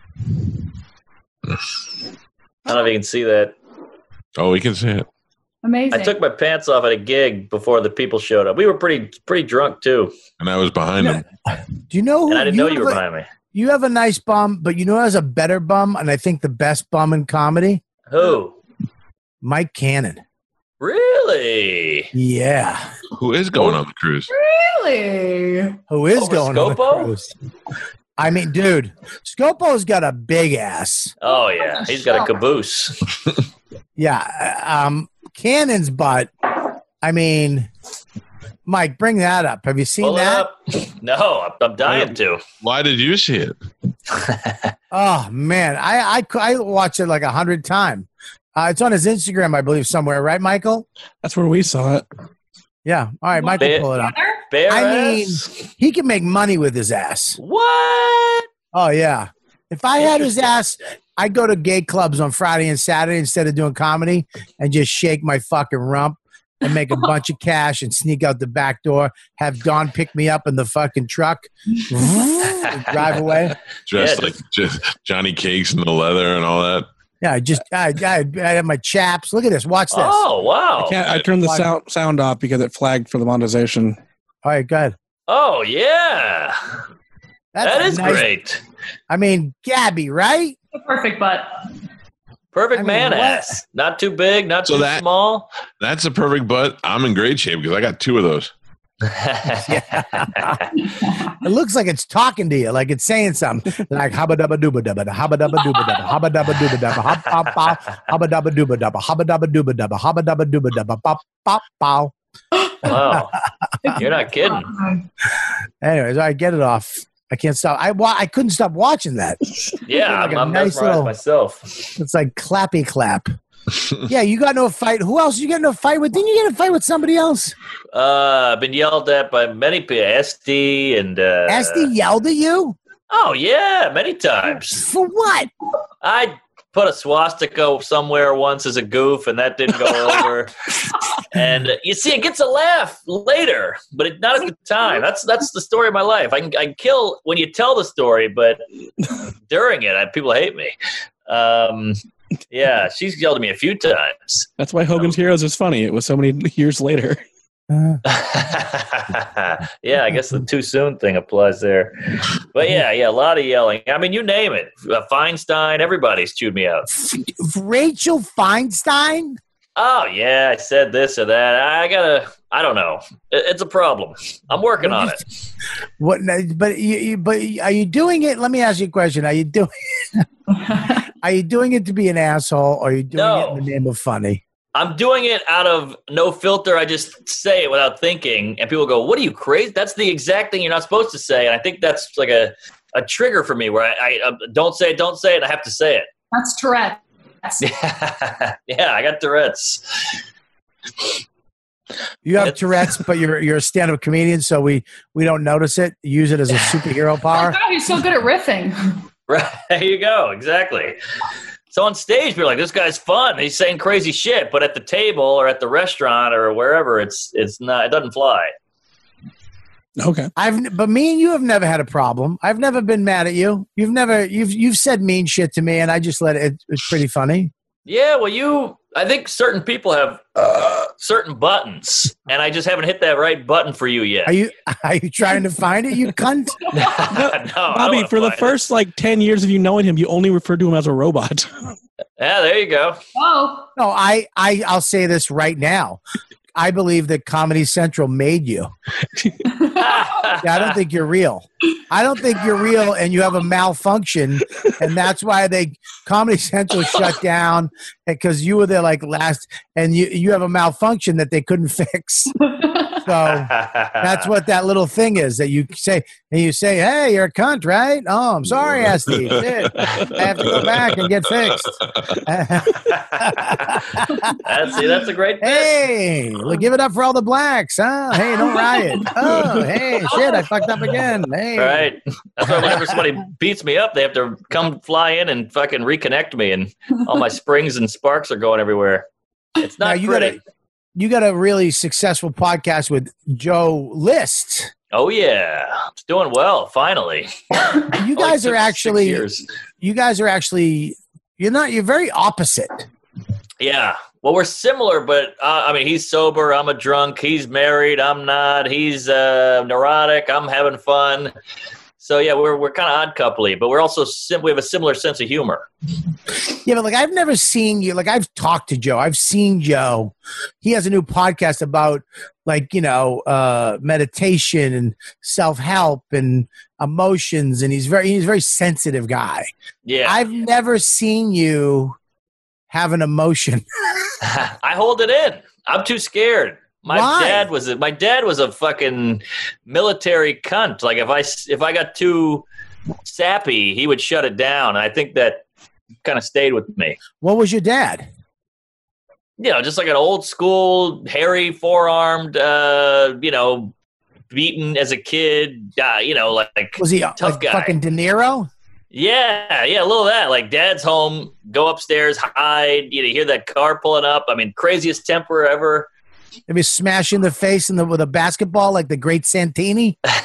I don't know if you can see that. Oh, we can see it. Amazing. I took my pants off at a gig before the people showed up. We were pretty pretty drunk too, And I was behind him. Do you know who and I didn't know you were have a- behind me. You have a nice bum, but you know who has a better bum, and I think the best bum in comedy? Who? Mike Cannon. Really? Yeah. Who is going on the cruise? Really? Who is Over going on the Scopo? cruise? I mean, dude, Scopo's got a big ass. Oh yeah, he's got a caboose. Yeah. Um, Cannon's butt. I mean, Mike, bring that up. Have you seen Pull it that? up. No, I'm, I'm dying to. Why did you see it? Oh man, I I, I watched it like a hundred times. Uh, it's on his Instagram, I believe, somewhere, right, Michael? That's where we saw it. Yeah. All right, Michael, Ba- pull it up. Bare I mean- ass? He can make money with his ass. What? Oh yeah. If I had his ass, I'd go to gay clubs on Friday and Saturday instead of doing comedy and just shake my fucking rump and make a bunch of cash and sneak out the back door. Have Dawn pick me up in the fucking truck, and drive away. Dressed Yeah, like just Johnny Cakes in the leather and all that. Yeah, just I, I, I have my chaps. Look at this. Watch this. Oh wow. I can't. I turned the sound sound off because it flagged for the monetization. All right, good. Oh yeah. That's That a is nice- great. I mean, Gabby, right? The perfect butt. Perfect I mean, man what? ass. Not too big, not So too that- small. That's a perfect butt. I'm in great shape because I got two of those. It looks like it's talking to you, like it's saying something, like habba dabba dooba dabba, habba dabba dooba dabba, habba dabba dooba dabba, hop pop pow, habba dabba dooba dabba, habba dabba dooba dabba, habba dabba dooba dabba, pop pop pow. Wow. You're not kidding. Anyways, I get it off. I can't stop. I wa- I couldn't stop watching that. Yeah, Like I'm, a I'm nice mesmerized little- myself. It's like clappy clap. Yeah, you got no fight. Who else you got no fight with? Didn't you get a fight with somebody else? Uh, I've been yelled at by many people. S D and uh, Esty yelled at you Oh yeah, many times. for what? I put a swastika somewhere once as a goof, and that didn't go over. And uh, you see, it gets a laugh later, but it, not at the time. That's that's the story of my life. I can, I can kill when you tell the story, but during it, I, people hate me. Um, yeah, she's yelled at me a few times. That's why Hogan's Heroes is funny. It was so many years later. Uh, Yeah, I guess the too soon thing applies there. But yeah, yeah, a lot of yelling. I mean, you name it. Uh, Feinstein, everybody's chewed me out. Rachel Feinstein? Oh, yeah, I said this or that. I gotta, I don't know. It, it's a problem. I'm working on it. What? But you, you, but are you doing it? Let me ask you a question. Are you doing? Are you doing it to be an asshole, or are you doing No. it in the name of funny? I'm doing it out of no filter. I just say it without thinking, and people go, "What are you, crazy?" That's the exact thing you're not supposed to say, and I think that's like a, a trigger for me where I, I uh, don't say it, don't say it, and I have to say it. That's Tourette's. Yeah, I got Tourette's. You have It's- Tourette's, but you're you're a stand-up comedian, so we we don't notice it. Use it as a superhero power. Oh, he's so good at riffing. Right, there you go, exactly. So on stage, we're like, "This guy's fun. He's saying crazy shit," but at the table or at the restaurant or wherever, it's it's not. It doesn't fly. Okay. I've but me and you have never had a problem. I've never been mad at you. You've never you've you've said mean shit to me, and I just let it. It's pretty funny. Yeah, well, you. I think certain people have uh, certain buttons, and I just haven't hit that right button for you yet. Are you are you trying to find it? You cunt. no, I don't Bobby, wanna for the find it. first like ten years of you knowing him, you only referred to him as a robot. Yeah, there you go. Oh, No, I I I'll say this right now. I believe that Comedy Central made you. Yeah, I don't think you're real. I don't think you're real, and you have a malfunction, and that's why they Comedy Central shut down because you were there like last, and you you have a malfunction that they couldn't fix. So that's what that little thing is that you say, and you say, "Hey, you're a cunt, right? Oh, I'm sorry, S D. Shit, I have to go back and get fixed." That's, see, that's a great bit. Hey, look, give it up for all the blacks, huh? Hey, don't riot. Oh, hey, shit, I fucked up again. Hey. Right. That's why whenever somebody beats me up, they have to come fly in and fucking reconnect me, and all my springs and sparks are going everywhere. It's Now, not you pretty. got a you got a really successful podcast with Joe List. Oh yeah, it's doing well. Finally, You Only guys took are six actually years. you guys are actually you're not you're very opposite. Yeah. Well, we're similar, but uh, I mean, he's sober. I'm a drunk. He's married. I'm not. He's uh, neurotic. I'm having fun. So yeah, we're we're kind of odd coupley, but we're also sim- we have a similar sense of humor. Yeah, but like I've never seen you. Like I've talked to Joe. I've seen Joe. He has a new podcast about like you know uh, meditation and self help and emotions, and he's very he's a very sensitive guy. Yeah, I've never seen you have an emotion. I hold it in. I'm too scared. My Why? dad was a, my dad was a fucking military cunt. Like if I if I got too sappy, he would shut it down. And I think that kind of stayed with me. What was your dad? You know, just like an old school, hairy, four-armed, uh, you know, beaten as a kid. Uh, you know, like Was he uh, tough like guy. fucking De Niro? Yeah, yeah, a little of that. Like dad's home, go upstairs, hide. You know, hear that car pulling up. I mean, craziest temper ever. Maybe smash in the face in the, with a basketball like the great Santini? No,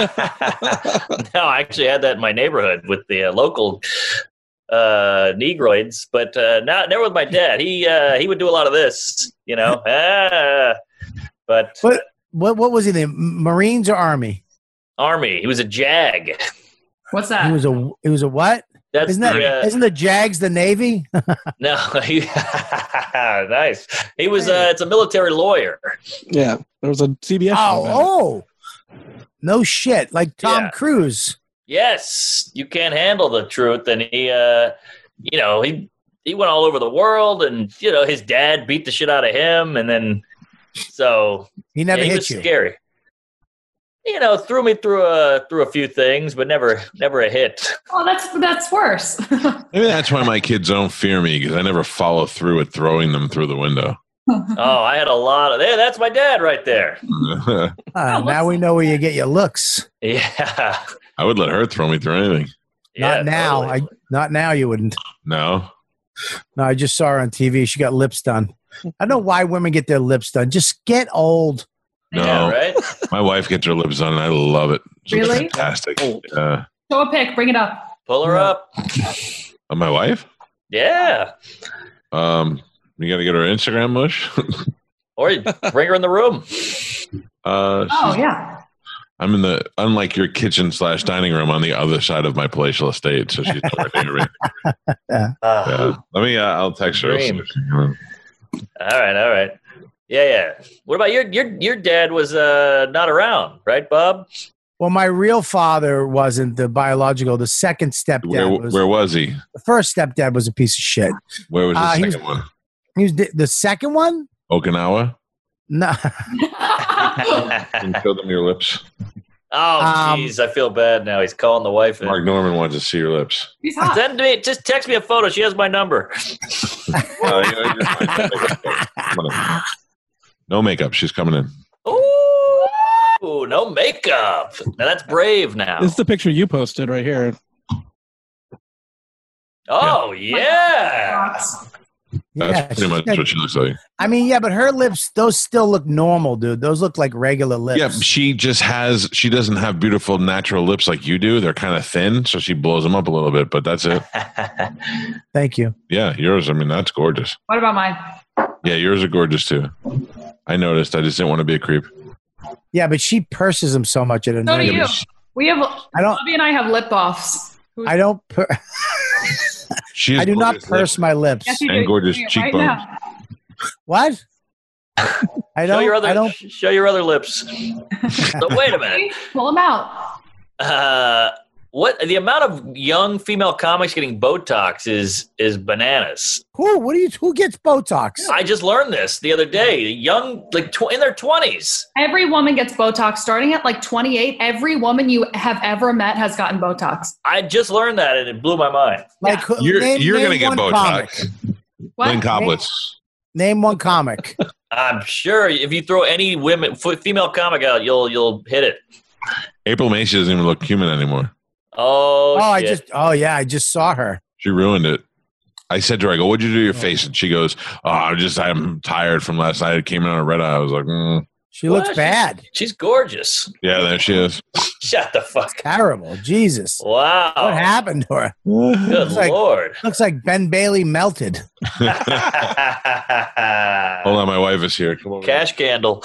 I actually had that in my neighborhood with the uh, local uh, Negroids, but uh, not never with my dad. He uh, he would do a lot of this, you know. ah, but What, what what was he in? Marines or Army? Army, he was a JAG. what's He that? was a he was a what? That's Isn't that the, uh, isn't the Jags the Navy? no, he, nice. He was uh, it's a military lawyer. Yeah, there was a C B S show Oh, about it. oh. No shit. Like Tom Yeah. Cruise. Yes, you can't handle the truth, and he, uh, you know, he he went all over the world, and you know, his dad beat the shit out of him, and then so He never yeah, he hit was you. scary. You know, threw me through a through a few things, but never never a hit. Oh, that's that's worse. Maybe that's why my kids don't fear me because I never follow through with throwing them through the window. Oh, I had a lot of. Hey, that's my dad right there. Ah, now we know where you get your looks. Yeah. I would let her throw me through anything. Yeah, not now. totally. I not now you wouldn't. No. No, I just saw her on T V. She got lips done. I don't know why women get their lips done. Just get old. No, Yeah, right? my wife gets her lips done, and I love it. It's Really? fantastic. Uh, Show a pic. Bring it up. Pull her Yeah. up. uh, my wife? Yeah. Um, you got to get her Instagram mush. Or you bring her in the room. uh, Oh, she's- yeah. I'm in the unlike your kitchen slash dining room on the other side of my palatial estate, so she's nowhere near me. Ah, Yeah. Let me. Uh, I'll text her. Dream. All right, all right. Yeah, yeah. What about your your your dad was uh not around, right, Bob? Well, my real father wasn't the biological. The second stepdad Where, was. where was he? The first stepdad was a piece of shit. Where was the Uh, he second was- one? He was the, the second one. Okinawa. No, And show them your lips. Oh, Um, jeez, I feel bad now. He's calling the wife in. Mark Norman wants to see your lips. He's hot. Send me, just text me a photo. She has my number. Uh, you know, you just- Come on in. No makeup. She's coming in. Ooh, no makeup. Now that's brave now. This is the picture you posted right here. Oh, yeah. That's yeah, pretty she's much got- what she looks like. I mean, yeah, but her lips, those still look normal, dude. Those look like regular lips. Yeah, she just has. She doesn't have beautiful natural lips like you do. They're kind of thin, so she blows them up a little bit. But that's it. Thank you. Yeah, yours. I mean, that's gorgeous. What about mine? Yeah, yours are gorgeous too. I noticed. I just didn't want to be a creep. Yeah, but she purses them so much. It So do annoys me. you. We have, I don't. Bobby and I have lip offs. I don't. Pur- She has I do not gorgeous purse lips. my lips. Yes, you And do. gorgeous You're doing it cheekbones. now. What? I Show don't. your other, I don't. show your other lips. So wait a minute. See? Pull them out. Uh, what the amount of young female comics getting Botox is is bananas. Who? What do you? Who gets Botox? I just learned this the other day. Young, like tw- in their twenties. Every woman gets Botox starting at like twenty-eight. Every woman you have ever met has gotten Botox. I just learned that and it blew my mind. Like who- You're name, you're name gonna get one Botox. comic. What? Lynn Coblitz. Name one comic. I'm sure if you throw any women f- female comic out, you'll you'll hit it. April Macy doesn't even look human anymore. Oh, Oh, I shit. just. Oh yeah, I just saw her. She ruined it. I said to her, I go, what'd you do to your face? And she goes, oh, I'm just, I'm tired from last night. It came in on a red eye. I was like, mm. She What? looks bad. She's gorgeous. Yeah, there she is. Shut the fuck up. Terrible. Jesus. Wow. What happened to her? Good Looks like- lord. Looks like Ben Bailey melted. Hold on, my wife is here. Come over. Cash candle.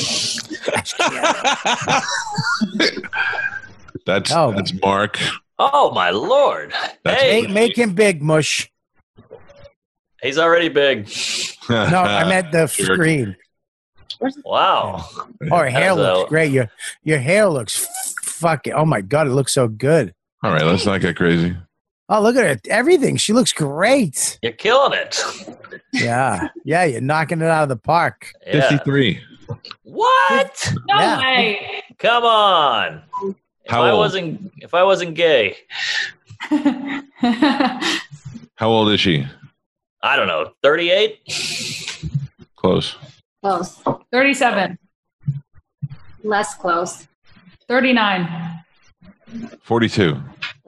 That's Oh. that's Mark. Oh my lord. That's Hey, Make, make him big, Mush. he's already big. No, I meant the Jerk. screen. Wow. Oh, her hair That's looks a- great. Your your hair looks f- fucking. Oh my god, it looks so good. All right, let's not get crazy. Oh, look at it. Everything. She looks great. You're killing it. Yeah, yeah. You're knocking it out of the park. Yeah. fifty-three. What? No Yeah. way. Come on. If How I old? wasn't if I wasn't gay, How old is she? I don't know, thirty-eight? Close. Close. thirty-seven. Less close. thirty-nine. forty-two.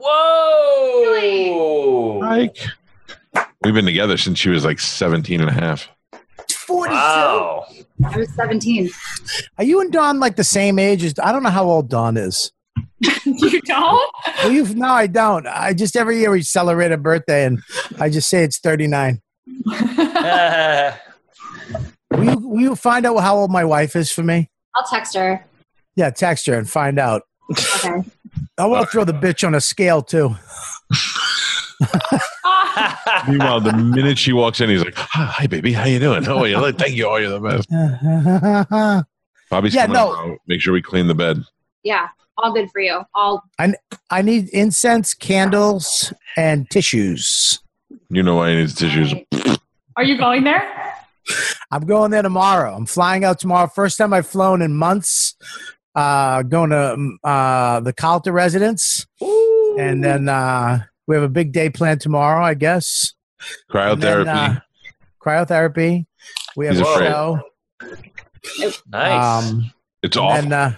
Whoa. Mike. We've been together since she was like seventeen and a half. forty-two. Wow. I was seventeen. Are you and Dawn like the same age? As, I don't know how old Dawn is. You don't? Well, you no, I don't. I just every year we celebrate a birthday, and I just say it's thirty-nine. Uh, Will you, will you find out how old my wife is for me? I'll text her. Yeah, text her and find out. Okay. I want to throw the bitch on a scale too. Meanwhile, the minute she walks in, he's like, "Hi, hi, baby, how you doing? Oh, you like, thank you. Oh, you're the best." Bobby's Yeah, coming no. up now. Make sure we clean the bed. Yeah. All good for you. All I need incense, candles, and tissues. You know why he needs tissues. Are you going there? I'm going there tomorrow. I'm flying out tomorrow. First time I've flown in months. Uh, going to um, uh, the Calta residence. And then uh, we have a big day planned tomorrow, I guess. And then, Cryotherapy. uh, cryotherapy. We have He's a afraid. show. nice. Um, it's awful. and uh,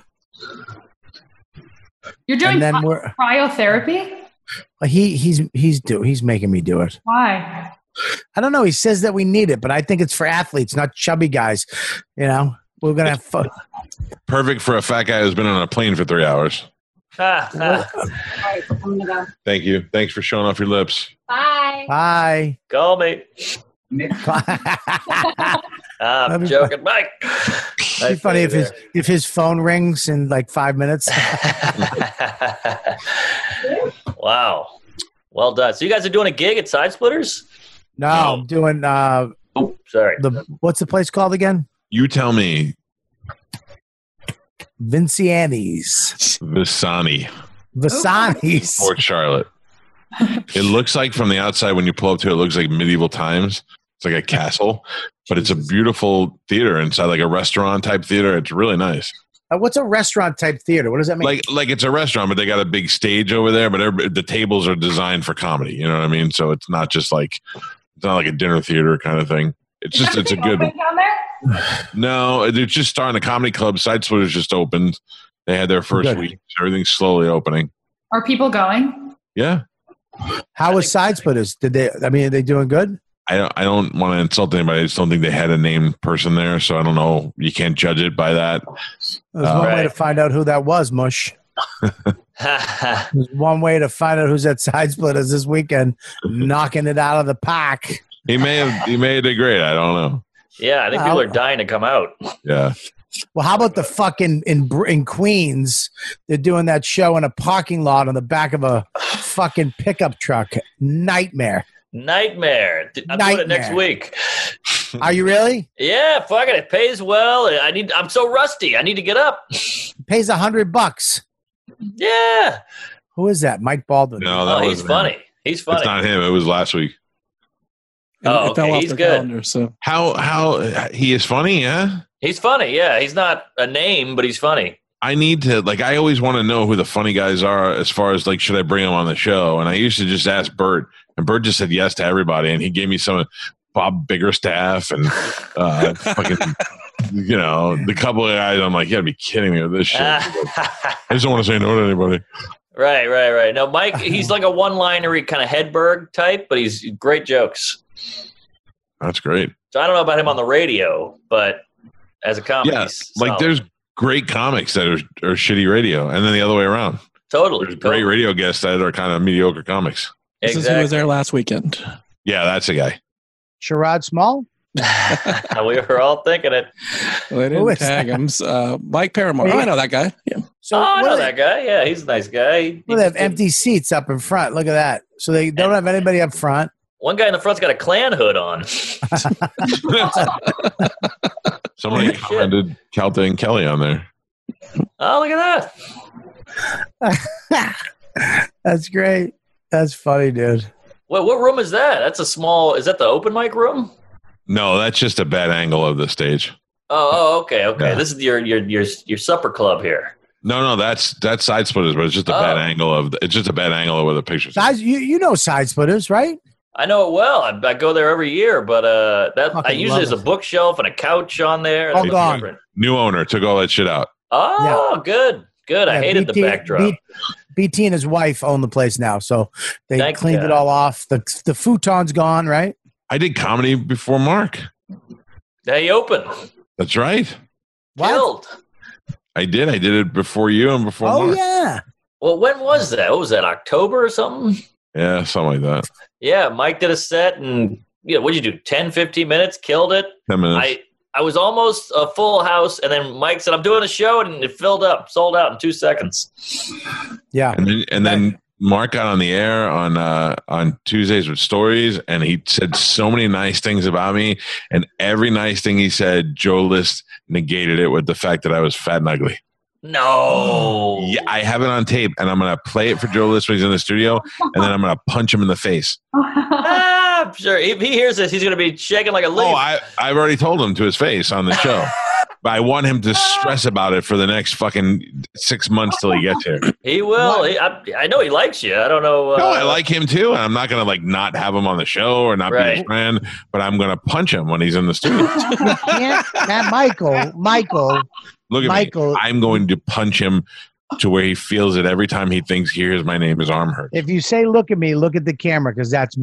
You're doing and then cry- we're cryotherapy? he he's he's do he's making me do it. Why? I don't know. He says that we need it, but I think it's for athletes, not chubby guys. You know, we're gonna have fun. Perfect for a fat guy who's been on a plane for three hours. Ah, ah. All right, I'm gonna go. Thank you. Thanks for showing off your lips. Bye. Bye. Call me. I'm That'd be joking, Mike. It'd be funny if his if his phone rings in like five minutes. Wow. Well done. So you guys are doing a gig at Side Splitters? No, I'm doing uh Oh, sorry. the what's the place called again? You tell me, Vinciani's. Visani, Visani's. Port Charlotte. It looks like from the outside when you pull up to it, it looks like medieval times. It's like a castle, but it's a beautiful theater inside, like a restaurant type theater. It's really nice. Uh, what's a restaurant type theater? What does that mean? Like, like it's a restaurant, but they got a big stage over there. But every- the tables are designed for comedy. You know what I mean? So it's not just like it's not like a dinner theater kind of thing. It's just it's a good. Open down there? No, they're just starting a comedy club. Side Splitters just opened. They had their first Good. week. Everything's slowly opening. Are people going? Yeah. How was Side Splitters? Did they? I mean, are they doing good? I don't, I don't want to insult anybody. I just don't think they had a named person there. So I don't know. You can't judge it by that. There's Uh, one way Right. to find out who that was, Mush. There's one way to find out who's at Side Splitters this weekend, knocking it out of the park. He may have he may have did great. I don't know. Yeah, I think people are dying to come out. Yeah. Well, how about the fucking in Br- in Queens? They're doing that show in a parking lot on the back of a fucking pickup truck. Nightmare. Nightmare. I'm doing it next Nightmare. week. Are you really? Yeah, fuck it. It pays well. I need. I'm so rusty. I need to get up. Pays a hundred bucks. Yeah. Who is that? Mike Baldwin. No, that Oh, he's wasn't funny. him. He's funny. It's not him. It was last week. It, Oh, it fell okay, off he's their good. calendar, so How how he is funny? Yeah. He's funny. Yeah, he's not a name, but he's funny. I need to like. I always want to know who the funny guys are. As far as like, should I bring them on the show? And I used to just ask Bert, and Bert just said yes to everybody, and he gave me some of Bob Biggerstaff and uh, fucking, you know, the couple of guys. I'm like, you gotta be kidding me with this shit. I just don't want to say no to anybody. Right, right, right. No, Mike, he's like a one-linery kind of Hedberg type, but he's great jokes. That's great. So I don't know about him on the radio, but as a comic, Yeah, he's like solid. there's great comics that are, are shitty radio, and then the other way around. totally There's totally. great radio guests that are kind of mediocre comics. this is who was Exactly. there last weekend. Yeah, that's a guy. Sherrod Small? We were all thinking it. Well, they Who didn't is tag him. Uh, Mike Paramore. Oh, I know that guy. Yeah. So oh, I what know do that guy. Yeah, he's a nice guy. He- they, well, they have empty seats up in front. Look at that. So they don't have anybody up front. One guy in the front's got a Klan hood on. Somebody Shit. commented Calta and Kelly on there. Oh, look at that. That's great. That's funny, dude. Wait, what room is that? That's a small. Is that the open mic room? No, that's just a bad angle of the stage. Oh, oh okay, okay. Yeah. This is your your your your supper club here. No, no, that's that's Side Splitters, but it's just a bad Oh. angle of the, it's just a bad angle of where the pictures. Guys, you, you know Side Splitters, right? I know it well. I, I go there every year, but uh, that I Fucking usually love there's a it. bookshelf and a couch on there. All That's gone. different. New owner took all that shit out. Oh, good, good. I Yeah, hated B T the backdrop. B- BT and his wife own the place now, so they Thank cleaned God. it all off. The the futon's gone, right? I did comedy before Mark. They open. That's right. What? Killed. I did. I did it before you and before Oh Mark. yeah. Well, when was that? What was that? October or something? Yeah, something like that. Yeah, Mike did a set and yeah, what'd you do? ten, fifteen minutes? Killed it. Ten minutes. I I was almost a full house, and then Mike said, "I'm doing a show," and it filled up, sold out in two seconds. Yeah. and then and then Mark got on the air on uh, on Tuesdays with Stories, and he said so many nice things about me, and every nice thing he said, Joe List negated it with the fact that I was fat and ugly. No. Yeah, I have it on tape, and I'm gonna play it for Joe List when he's in the studio, and then I'm gonna punch him in the face. Ah, I'm sure if he hears this, he's going to be shaking like a leaf. Oh, I I've already told him to his face on the show. But I want him to stress about it for the next fucking six months till he gets here. he will. He, I, I know he likes you. I don't know. Uh, No, I like him too, and I'm not gonna like not have him on the show or not be his Right. friend, but I'm gonna punch him when he's in the studio. Can't, now, Michael, Michael, Look at Michael- me. I'm going to punch him to where he feels it every time he thinks he hears my name, his arm hurts. if you say look at me, look at the camera because that's me.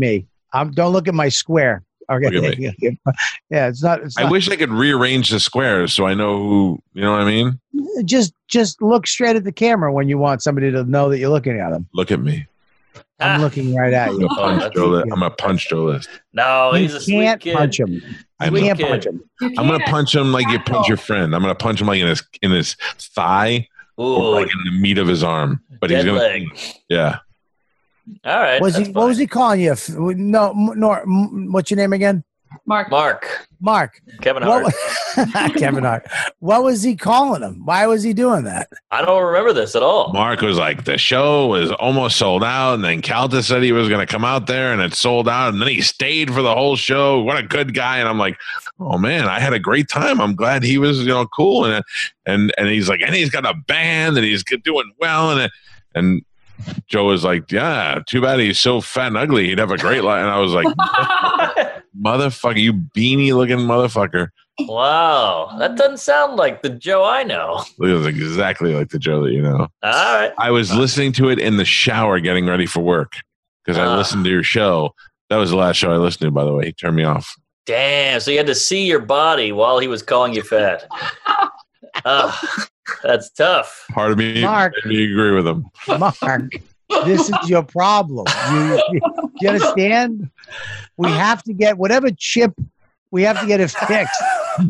Um, don't look at my square. Okay. Look at me. Yeah, it's not. It's I not, wish I could rearrange the squares so I know who. You know what I mean? just just look straight at the camera when you want somebody to know that you're looking at them. Look at me. I'm Ah. looking right at I'm you. gonna punch Joe. List. I'm gonna punch Joe List. No, You he's a sweet can't kid. punch him. I'm You a can't kid. punch him. You I'm gonna can't. punch him like you punch your friend. I'm gonna punch him like in his in his thigh or Ooh, like in the meat of his arm. But he's dead gonna, leg. yeah. All right. Was he? that's What was fine. he calling you? F- No, m- nor. m- What's your name again? Mark. Mark, Mark. Kevin What, Hart. wa- Kevin Hart. What was he calling him? Why was he doing that? I don't remember this at all. Mark was like, the show was almost sold out, and then Calta said he was going to come out there, and it sold out, and then he stayed for the whole show. What a good guy! And I'm like, oh man, I had a great time. I'm glad he was, you know, cool, and and and he's like, and he's got a band, and he's doing well, and and Joe was like, yeah, too bad he's so fat and ugly. He'd have a great life. And I was like, motherfucker, you beanie looking motherfucker. Wow, that doesn't sound like the Joe I know. It was exactly like the Joe that you know. All right. I was listening to it in the shower getting ready for work because I Ah. listened to your show. That was the last show I listened to, by the way. He turned me off. Damn. So you had to see your body while he was calling you fat. Ah, that's tough. Part of me, Mark. made me agree with him. Mark, this is your problem. You, you, you understand? We have to get whatever chip. We have to get it fixed.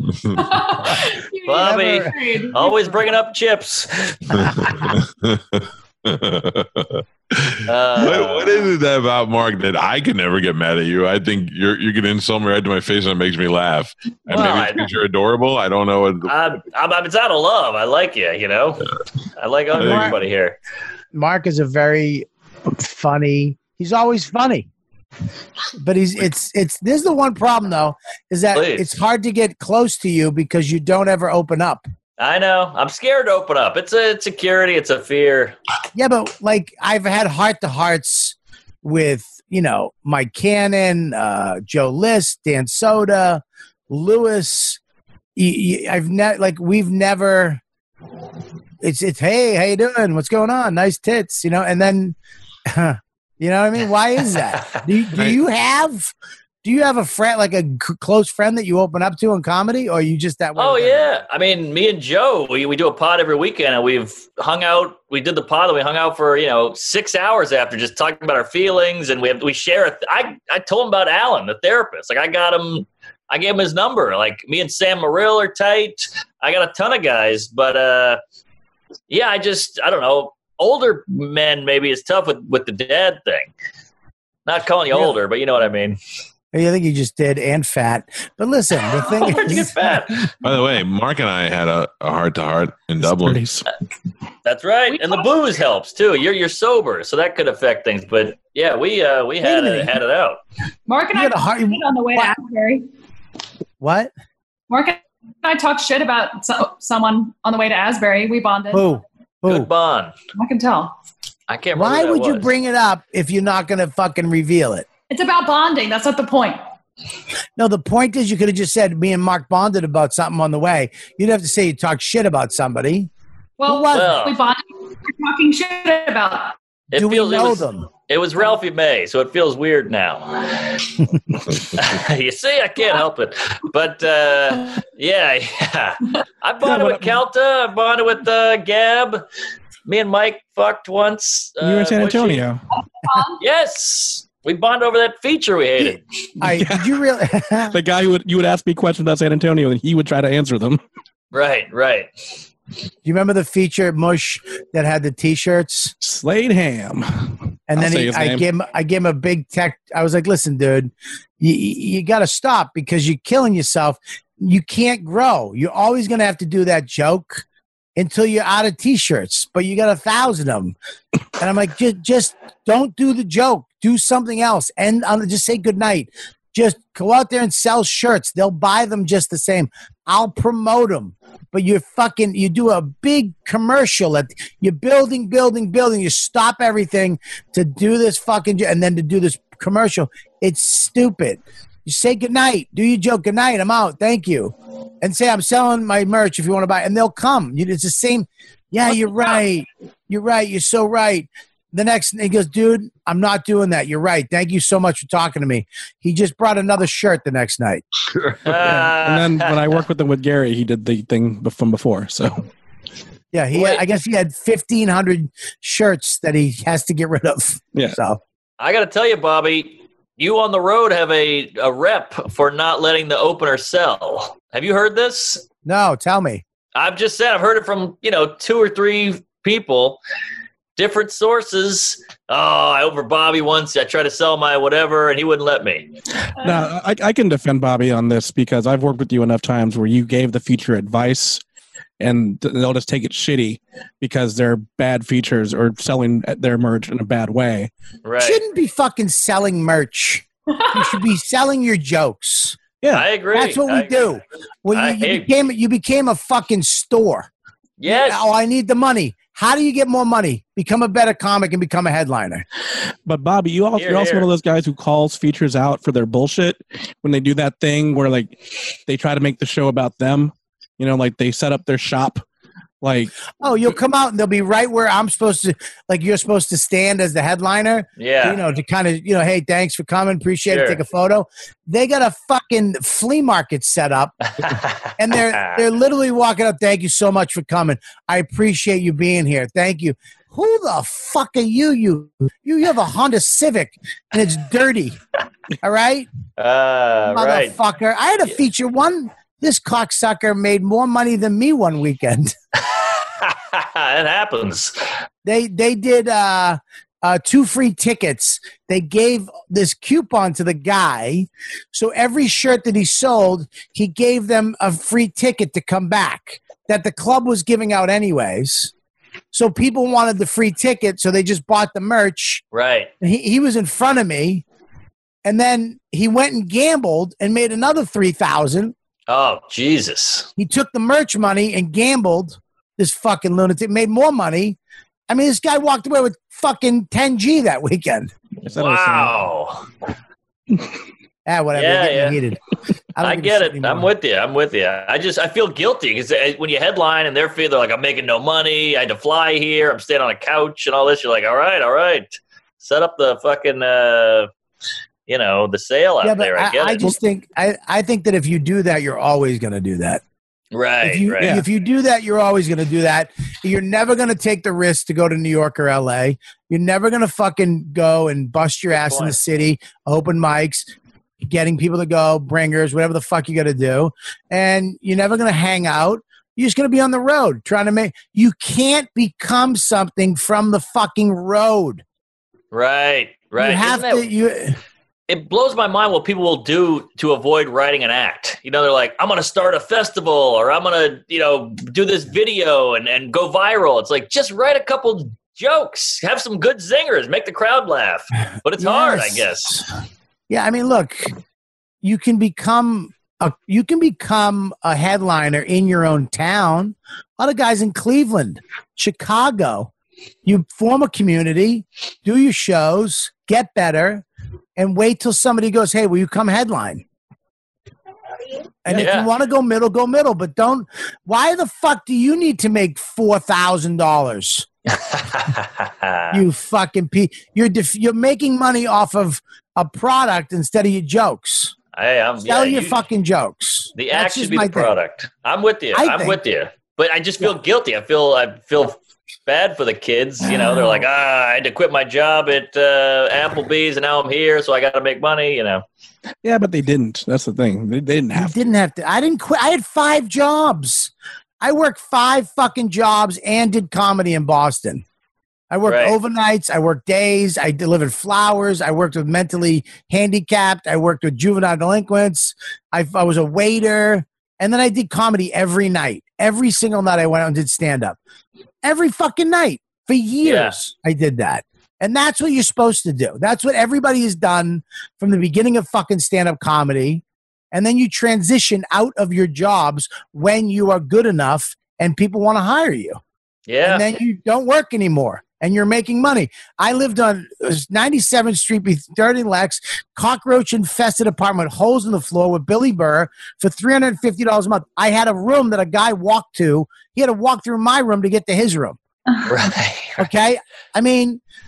Bobby, Never- always bringing up chips. Uh, what, what is it that about Mark that I can never get mad at you? I think you're you can insult me right to my face and it makes me laugh. And Well, maybe I- it's because you're adorable. I don't know. What, I'm, I'm, it's out of love. I like you, you know? I like everybody here. Mark is a very funny. He's always funny. But he's it's it's this is the one problem though, is that Please. it's hard to get close to you because you don't ever open up. I know. I'm scared to open up. It's a it's security. It's a fear. Yeah, but like I've had heart to hearts with, you know, Mike Cannon, uh, Joe List, Dan Soda, Lewis. Y- y- I've never like we've never. It's it's hey, how you doing? What's going on? Nice tits, you know. And then, you know what I mean? Why is that? Do you, do you have do you have a friend like a c- close friend that you open up to in comedy, or are you just that way? Oh with everyone? yeah. I mean, me and Joe, we, we do a pod every weekend, and we've hung out. We did the pod, and we hung out for you know six hours after, just talking about our feelings, and we have we share. A, I I told him about Alan, the therapist. Like I got him. I gave him his number. Like me and Sam Morrill are tight. I got a ton of guys, but uh, yeah, I just I don't know. Older men maybe is tough with with the dad thing. Not calling you Really? older, but you know what I mean. I think you just did, and fat. But listen, the thing Where'd you get is, fat? by the way, Mark and I had a heart to heart in Dublin. Thirties. That's right, and the booze helps too. You're you're sober, so that could affect things. But yeah, we uh, we Wait a had it minute. had it out. Mark and You I had a heart- talked shit on the way to Asbury. what? Mark and I talked shit about so- someone on the way to Asbury. We bonded. Who? Who? Good bond. I can tell. I can't remember. Why who that would you was. bring it up if you're not going to fucking reveal it? It's about bonding. That's not the point. No, the point is you could have just said me and Mark bonded about something on the way. You'd have to say you talk shit about somebody. Well, Who was it? we bonded. We're talking shit about. It Do we feels, it know was, them? It was Ralphie May, so it feels weird now. You see, I can't help it. But uh, yeah, yeah. I bonded with Calta. I bonded with uh, Gab. Me and Mike fucked once. You were in Uh, San Bushy. Antonio. Yes. We bonded over that feature we hated. I, did you really? The guy who would you would ask me questions about San Antonio and he would try to answer them. Right, right. you remember the feature Mush that had the T-shirts? Slade Ham. And I'll then say he, his I name. gave him, I gave him a big tech. I was like, "Listen, dude, you, you got to stop because you're killing yourself. You can't grow. You're always going to have to do that joke until you're out of T-shirts. But you got a thousand of them." And I'm like, "Just, just don't do the joke. Do something else. And um, just say goodnight. Just go out there and sell shirts. They'll buy them just the same. I'll promote them." But you're fucking, you do a big commercial that you're building, building, building. You stop everything to do this fucking, and then to do this commercial. It's stupid. You say goodnight, do your joke, goodnight, I'm out, thank you. And say, I'm selling my merch if you want to buy it. And they'll come. You- It's the same. Yeah, you're right. You're right. You're so right. the next, he goes, dude, I'm not doing that. You're right. Thank you so much for talking to me. He just brought another shirt the next night. And then when I worked with him with Gary, he did the thing from before. So yeah, he. Wait. I guess he had fifteen hundred shirts that he has to get rid of. Yeah. So I got to tell you, Bobby, you on the road have a, a rep for not letting the opener sell. Have you heard this? no, tell me. I've just said I've heard it from, you know, two or three people, different sources. Oh, I over Bobby once. I tried to sell my whatever, and he wouldn't let me. now I, I can defend Bobby on this because I've worked with you enough times where you gave the feature advice and they'll just take it shitty because they're bad features or selling their merch in a bad way. Right. Shouldn't be fucking selling merch. You should be selling your jokes. Yeah. I agree. That's what we I agree. do. Well, I you, you hate- became you became a fucking store. Yes. Oh, I need the money. How do you get more money? Become a better comic and become a headliner. But Bobby, you also, Here, you're also here. one of those guys who calls features out for their bullshit when they do that thing where like they try to make the show about them. You know, like they set up their shop. Like, Oh, you'll come out and they'll be right where I'm supposed to, like you're supposed to stand as the headliner. Yeah. You know, to kind of, you know, hey, thanks for coming. Appreciate Sure. it. Take a photo. They got a fucking flea market set up. And they're they're literally walking up. Thank you so much for coming. I appreciate you being here. Thank you. Who the fuck are you? You you, you have a Honda Civic and it's dirty. All right, uh, right. motherfucker. I had a feature one. This cocksucker made more money than me one weekend. It happens. They they did uh, uh, two free tickets. They gave this coupon to the guy, so every shirt that he sold, he gave them a free ticket to come back that the club was giving out anyways. So people wanted the free ticket, so they just bought the merch. Right. He he was in front of me, and then he went and gambled and made another three thousand. Oh, Jesus. He took the merch money and gambled. This fucking lunatic made more money. I mean, this guy walked away with fucking ten G that weekend. is that what I'm saying? Wow. Ah, whatever. Yeah, Getting yeah. heated. don't I give a get shit it. I'm anymore. with you. I'm with you. I just I feel guilty because when you headline and they're feel they're like I'm making no money. I had to fly here. I'm staying on a couch and all this. You're like, all right, all right. Set up the fucking uh, you know, the sale out Yeah, but there. I I, get I it. just think I, I think that if you do that, you're always going to do that. right. If you right. if you do that, you're always going to do that. You're never going to take the risk to go to New York or L A. You're never going to fucking go and bust your ass in the point. city, open mics, getting people to go, bringers, whatever the fuck you got to do. And you're never going to hang out. You're just going to be on the road trying to make. You can't become something from the fucking road. Right. Right. You have Isn't to. that- You. it blows my mind what people will do to avoid writing an act. You know, they're like, I'm going to start a festival or I'm going to, you know, do this video and, and go viral. It's like, just write a couple jokes, have some good zingers, make the crowd laugh. But it's hard, I Yes. guess. Yeah, I mean, look, you can become a you can become a headliner in your own town. A lot of guys in Cleveland, Chicago. You form a community, do your shows, get better, and wait till somebody goes, "Hey, will you come headline?" And if Yeah. you want to go middle, go middle, but don't. Why the fuck do you need to make four thousand dollars? You fucking pe- you're def- you're making money off of a product instead of your jokes. I am. Sell yeah, your you- fucking jokes. The That's act should just be my the thing. product. I'm with you. I I'm think- with you. But I just feel guilty. I feel I feel bad for the kids. You know, they're like, ah, I had to quit my job at uh, Applebee's, and now I'm here, so I got to make money. You know. Yeah, but they didn't. That's the thing. They, they didn't You have to. didn't have to. I didn't quit. I had five jobs. I worked five fucking jobs and did comedy in Boston. I worked Right. overnights. I worked days. I delivered flowers. I worked with mentally handicapped. I worked with juvenile delinquents. I, I was a waiter. And then I did comedy every night. Every single night I went out and did stand up. Every fucking night for years I did that. And that's what you're supposed to do. That's what everybody has done from the beginning of fucking stand up comedy. And then you transition out of your jobs when you are good enough and people want to hire you. Yeah. And then you don't work anymore and you're making money. I lived on it was ninety-seventh Street, thirty Lex, cockroach infested apartment, holes in the floor with Billy Burr for three hundred fifty dollars a month. I had a room that a guy walked to. He had to walk through my room to get to his room. Right. Okay. I mean,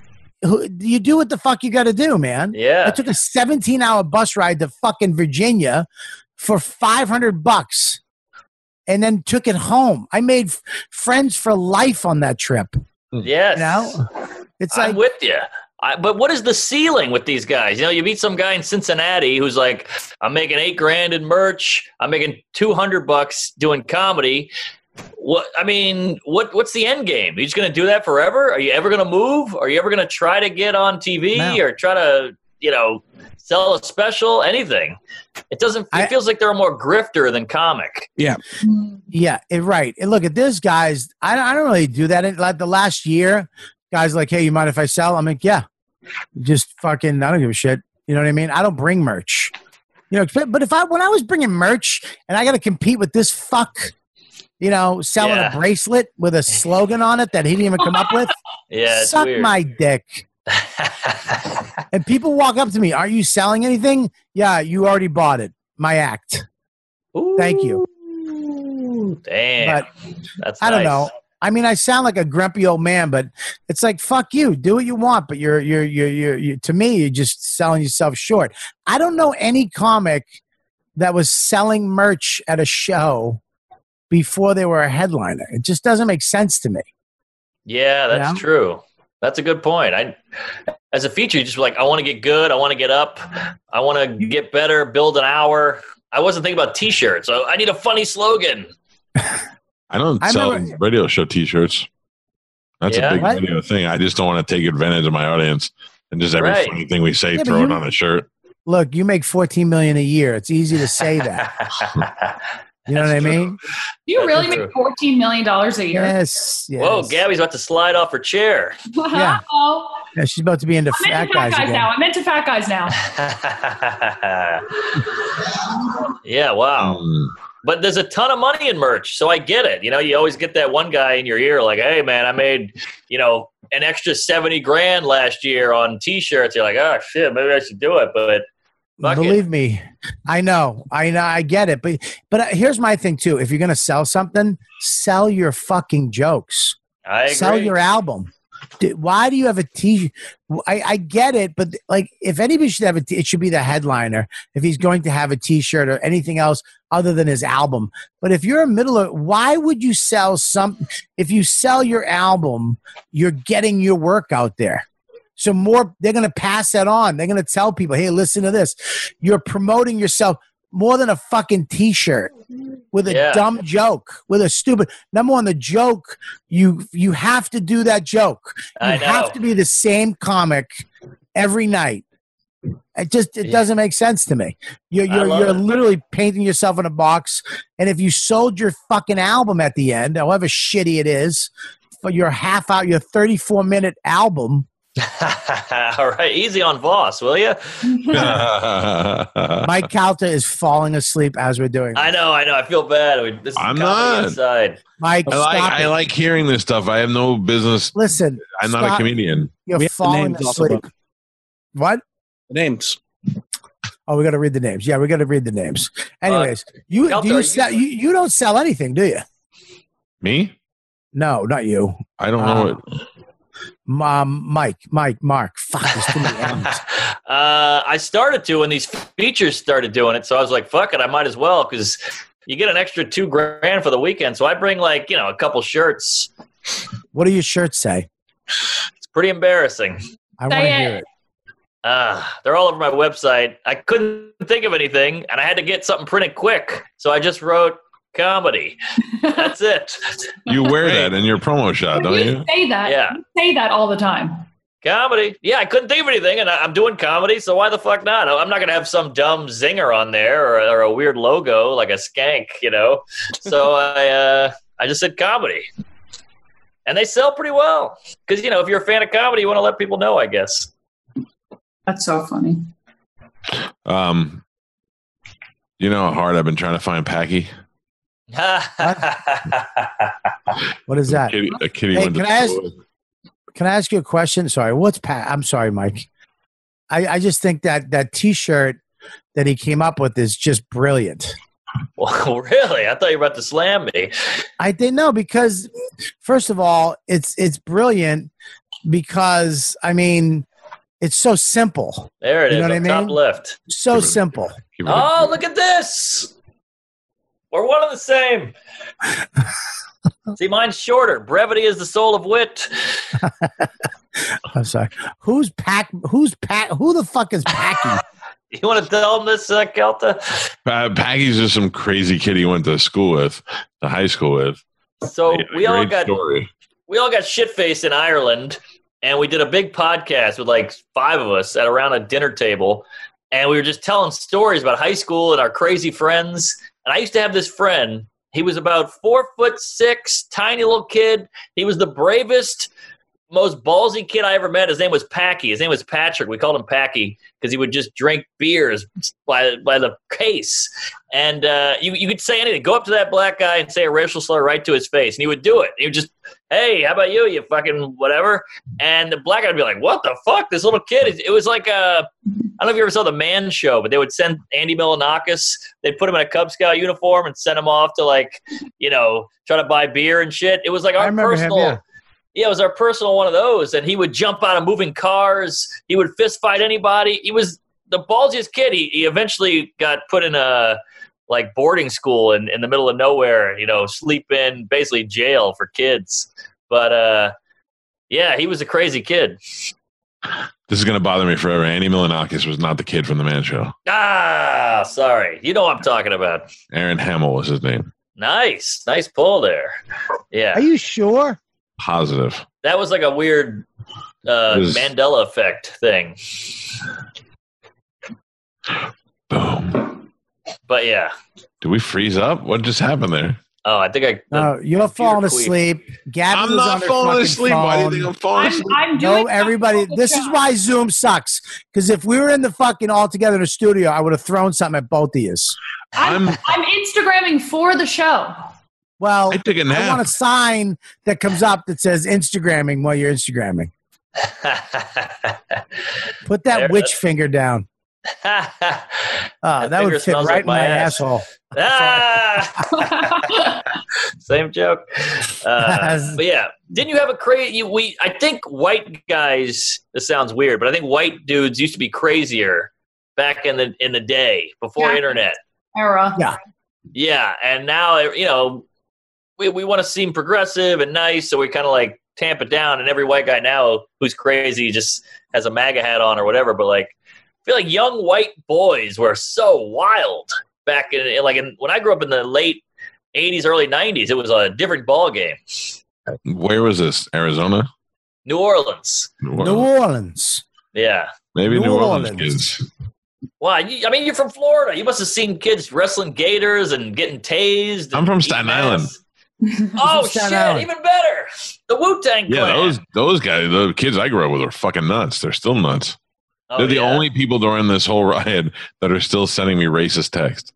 who, you do what the fuck you got to do, man. Yeah. I took a seventeen hour bus ride to fucking Virginia for five hundred bucks and then took it home. I made f- friends for life on that trip. Yes. You know? It's I'm like, with you. I, but what is the ceiling with these guys? You know, you meet some guy in Cincinnati who's like, I'm making eight grand in merch. I'm making two hundred bucks doing comedy. What I mean, what what's the end game? Are you just going to do that forever? Are you ever going to move? Are you ever going to try to get on T V No. or try to, you know, sell a special? Anything? It doesn't. It I- feels like they're more grifter than comic. yeah, it, right. And look, at this guys, I, I don't really do that. In, like the last year, guys like, hey, you mind if I sell? I'm like, yeah. Just fucking, I don't give a shit. You know what I mean? I don't bring merch. You know, but if I, when I was bringing merch and I got to compete with this fuck, you know, selling Yeah. a bracelet with a slogan on it that he didn't even come up with, Yeah, it's suck weird. my dick. And people walk up to me, are you selling anything? Yeah, you already bought it. My act. Thank you. Ooh, damn. But That's I don't nice. know. I mean, I sound like a grumpy old man, but it's like, fuck you. Do what you want. But you're, you're, you're, you're, you're to me, you're just selling yourself short. I don't know any comic that was selling merch at a show before they were a headliner. It just doesn't make sense to me. Yeah, that's know? true. That's a good point. I, as a feature, you just like, I want to get good. I want to get up. I want to get better, build an hour. I wasn't thinking about T-shirts. So I need a funny slogan. I don't I sell remember- radio show T-shirts. That's Yeah? a big What? video thing. I just don't want to take advantage of my audience and just every Right. funny thing we say, Yeah, but throw you- it on a shirt. Look, you make fourteen million dollars a year. It's easy to say that. You know what I That's true. mean? Do you That's really true. make fourteen million dollars a year? Yes. yes. Whoa, Gabby's about to slide off her chair. Yeah. Oh, Yeah, she's about to be into I'm fat into fat guys, guys again. now. I'm into fat guys now. Yeah, wow. Mm. But there's a ton of money in merch, so I get it. You know, you always get that one guy in your ear like, hey, man, I made, you know, an extra seventy grand last year on T-shirts. You're like, oh, shit, maybe I should do it. But fuck Believe it. me, I know, I know, I get it. But but uh, here's my thing too: if you're gonna sell something, sell your fucking jokes. I agree. Sell your album. D- Why do you have a T? I, I get it, but like, if anybody should have a T, it should be the headliner. If he's going to have a T-shirt or anything else other than his album. But if you're a middler, why would you sell some? If you sell your album, you're getting your work out there. So more, they're going to pass that on. They're going to tell people, hey, listen to this. You're promoting yourself more than a fucking T-shirt with a Yeah. dumb joke, with a stupid. Number one, the joke, you you have to do that joke. You I know. have to be the same comic every night. It just it Yeah. doesn't make sense to me. You're I you're, love you're it. literally painting yourself in a box. And if you sold your fucking album at the end, however shitty it is, for your half out, your thirty-four minute album, All right, easy on Voss, will you? Mike Calta is falling asleep as we're doing. I This. know, I know. I feel bad. We- This is I'm comedy not. inside. Mike, I like stop I it. like hearing this stuff. I have no business. Listen, I'm not a stop. comedian. You're We have the falling names also, asleep. but- What? Names. Oh, we got to read the names. Yeah, we got to read the names. Anyways, you Calta, do are you, you- sell, you you don't sell anything, do you? Me? No, not you. I don't Uh, know it. Um, Mike, Mike, Mark. Fuck, there's too many M's. uh, I started to when these features started doing it, so I was like, "Fuck it, I might as well," because you get an extra two grand for the weekend. So I bring like you know a couple shirts. What do your shirts say? It's pretty embarrassing. I Say want to it. hear it. Uh, they're all over my website. I couldn't think of anything, and I had to get something printed quick, so I just wrote comedy. That's it. You wear that in your promo shot, don't you you? say that. Yeah. You say that all the time. Comedy. Yeah, I couldn't think of anything, and I, I'm doing comedy, so why the fuck not? I'm not going to have some dumb zinger on there or, or a weird logo like a skank, you know? So I uh, I just said comedy. And they sell pretty well. Because, you know, if you're a fan of comedy, you want to let people know, I guess. That's so funny. Um, you know how hard I've been trying to find Packy? What is that? A kitty, a kitty Hey, went to can I ask- school. Can I ask you a question? Sorry, what's Pat? I'm sorry, Mike. I, I just think that that T-shirt that he came up with is just brilliant. Well, really? I thought you were about to slam me. I didn't know because, first of all, it's it's brilliant, because I mean, it's so simple. There it You is, know what up I top mean? left. So simple. Give it a- Oh, look at this. We're one of the same. See, mine's shorter. Brevity is the soul of wit. I'm sorry. Who's Pac? Who's Pac? Who the fuck is Packy? You want to tell them this, uh, Kelta? Uh, Packy's just some crazy kid he went to school with, to high school with. So He had a we all great got story. we all got shit-faced in Ireland, and we did a big podcast with like five of us at around a dinner table, and we were just telling stories about high school and our crazy friends. And I used to have this friend. He was about four foot six, tiny little kid. He was the bravest, most ballsy kid I ever met. His name was Packy. His name was Patrick. We called him Packy because he would just drink beers by by the case. And uh, you you could say anything. Go up to that black guy and say a racial slur right to his face, and he would do it. He would just, hey, how about you, you fucking whatever? And the black guy would be like, what the fuck? This little kid. It was like a, I don't know if you ever saw The Man Show, but they would send Andy Milonakis. They'd put him in a Cub Scout uniform and send him off to, like, you know, try to buy beer and shit. It was like I our remember him, personal. yeah. Yeah, it was our personal one of those, and he would jump out of moving cars. He would fist fight anybody. He was the ballsiest kid. He, he eventually got put in a like boarding school in, in the middle of nowhere, you know, sleep in, basically jail for kids. But uh, yeah, he was a crazy kid. This is going to bother me forever. Andy Milonakis was not the kid from the Man Show. Ah, sorry. You know what I'm talking about. Aaron Hamill was his name. Nice. Nice pull there. Yeah. Are you sure? Positive. That was like a weird uh, was- Mandela effect thing. Boom. But yeah. Did we freeze up? What just happened there? Oh, I think I. the No, you're computer falling queef. asleep. Gabby I'm was on not her falling fucking asleep. Why do you phone. think I'm falling I'm, asleep? I'm doing No, everybody. something This for is the why show. Zoom sucks. Because if we were in the fucking all together in the studio, I would have thrown something at both of you. I'm, I'm- I'm Instagramming for the show. Well, I took a I nap. want a sign that comes up that says Instagramming while you're Instagramming. Put that There- witch finger down. Oh, that finger would fit smells right like in my my ass. asshole. Ah! Same joke. Uh, but yeah, didn't you have a crazy? You, we, I think white guys. This sounds weird, but I think white dudes used to be crazier back in the in the day before Yeah. internet. Era. Yeah. Yeah, and now you know we we want to seem progressive and nice, so we kind of like tamp it down. And every white guy now who's crazy just has a MAGA hat on or whatever. But like, I feel like young white boys were so wild back in, in like in, when I grew up in the late eighties, early nineties. It was a different ball game. Where was this? Arizona? New Orleans. New New Orleans. Yeah. Maybe New New Orleans, Orleans. kids. Well, you, I mean, you're from Florida. You must have seen kids wrestling gators and getting tased. and I'm from eating Staten ass. Island. Oh, from Staten shit. Island. Even better. The Wu-Tang Yeah, Clan. those those guys, the kids I grew up with are fucking nuts. They're still nuts. Oh, They're the yeah. only people during this whole riot that are still sending me racist text.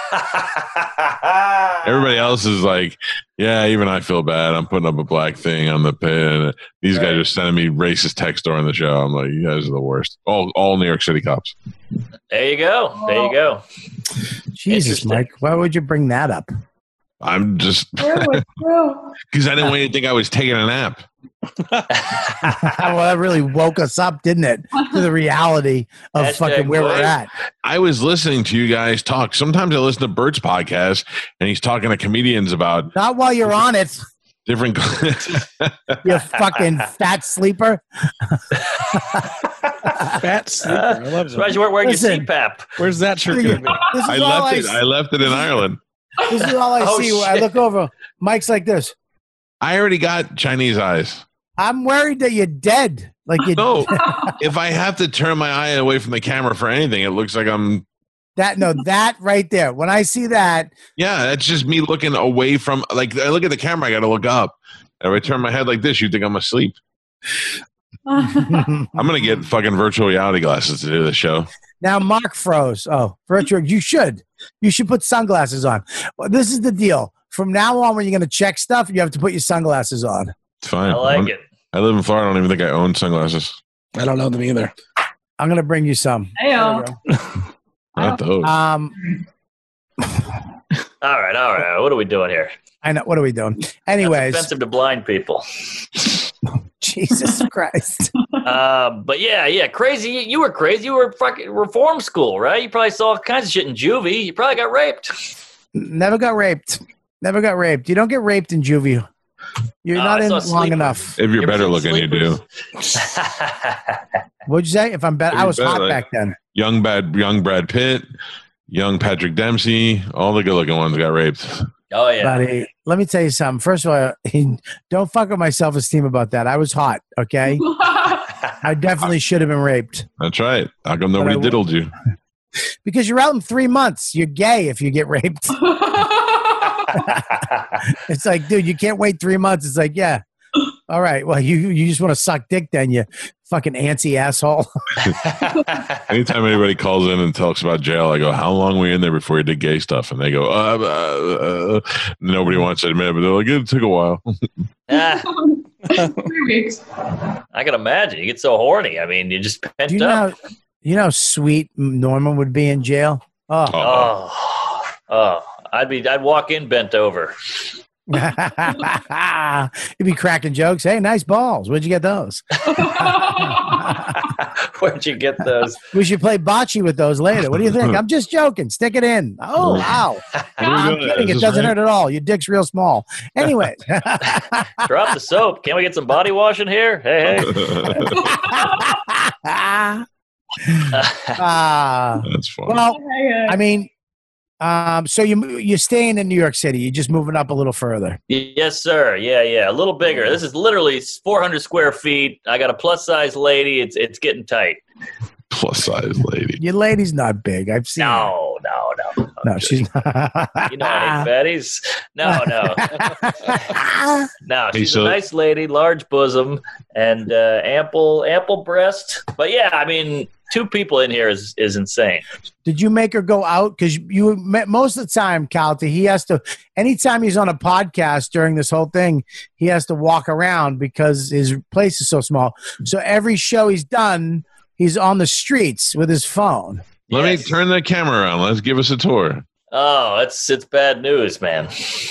Everybody else is like, yeah, even I feel bad. I'm putting up a black thing on the pin. These guys Right. are sending me racist text during the show. I'm like, you guys are the worst. All all New York City cops. There you go. There you go. Jesus, Interesting. Mike. Why would you bring that up? I'm just True, it's true. because I didn't want you to think I was taking a nap. Well, that really woke us up, didn't it? To the reality of Hashtag fucking where we're Blake. at. I was listening to you guys talk. Sometimes I listen to Bert's podcast, and he's talking to comedians about Not while you're on it, different. you fucking fat sleeper. Fat sleeper. I love Surprised that. you weren't wearing Listen. your C PAP. Where's that shirt going to be? This is I all left I, it. I left it in Ireland. This is all I Oh, see. When I shit. look over. Mike's like this. I already got Chinese eyes. I'm worried that you're dead. Like you No, if I have to turn my eye away from the camera for anything, it looks like I'm. that no, that right there. When I see that, Yeah, that's just me looking away from. Like I look at the camera, I got to look up. If I turn my head like this, you think I'm asleep. I'm gonna get fucking virtual reality glasses to do this show. now Mark froze. Oh, virtual. You should. You should put sunglasses on. Well, this is the deal. From now on, when you're going to check stuff, you have to put your sunglasses on. It's fine. I like I'm- it. I live in Florida. I don't even think I own sunglasses. I don't know them either. I'm going to bring you some. Heyo. There we Not those. go. Um, All right, all right. What are we doing here? I know. What are we doing? That's Anyways, offensive to blind people. Jesus Christ. Um, but yeah, yeah, crazy. You were crazy. You were fucking reform school, right? You probably saw all kinds of shit in juvie. You probably got raped. Never got raped. Never got raped. You don't get raped in juvie. You're Oh, not I in saw long Sleepers. enough. If you're You ever better seen looking, you do. What'd you say? If I'm better, If I you're was better, hot like- back then. Young bad, young Brad Pitt, young Patrick Dempsey, all the good-looking ones got raped. Oh yeah. Buddy, let me tell you something. First of all, don't fuck with my self-esteem about that. I was hot, okay? I definitely should have been raped. That's right. How come nobody I- diddled you? Because you're out in three months. You're gay if you get raped. It's like, dude, you can't wait three months. It's like, yeah. All right. Well, you you just want to suck dick then, you fucking antsy asshole. Anytime anybody calls in and talks about jail, I go, how long were you in there before you did gay stuff? And they go, uh, uh, uh. Nobody wants to admit it, but they're like, it took a while. Ah, Three weeks. I can imagine. You get so horny. I mean, you just pent Do you know up. how, you know how sweet Norman would be in jail? Oh. Oh, oh, I'd be. I'd walk in bent over. You'd be cracking jokes. Hey, nice balls. Where'd you get those? Where'd you get those? We should play bocce with those later. What do you think? I'm just joking. Stick it in. Oh, wow. I'm doing? kidding. Is It this doesn't right? hurt at all. Your dick's real small. Anyway. Drop the soap. Can we get some body wash in here? Hey, Ah, That's fun. well, I mean, um, so you you're staying in New York City. You're just moving up a little further. hey. Yes, sir. Yeah, yeah. A little bigger. This is literally four hundred square feet. I got a plus size lady. It's it's getting tight. Plus size lady. Your lady's not big. I've seen. No, no, no. her. No, she's not. You know I hate fatties. No, no. No, Hey, she's so- a nice lady, large bosom, and uh, ample ample breast. But yeah, I mean, two people in here is is insane. Did you make her go out? Because you met most of the time, Calty, he has to. Anytime he's on a podcast during this whole thing, he has to walk around because his place is so small. So every show he's done, he's on the streets with his phone. Let Yes. me turn the camera around. Let's give us a tour. Oh, it's it's bad news, man.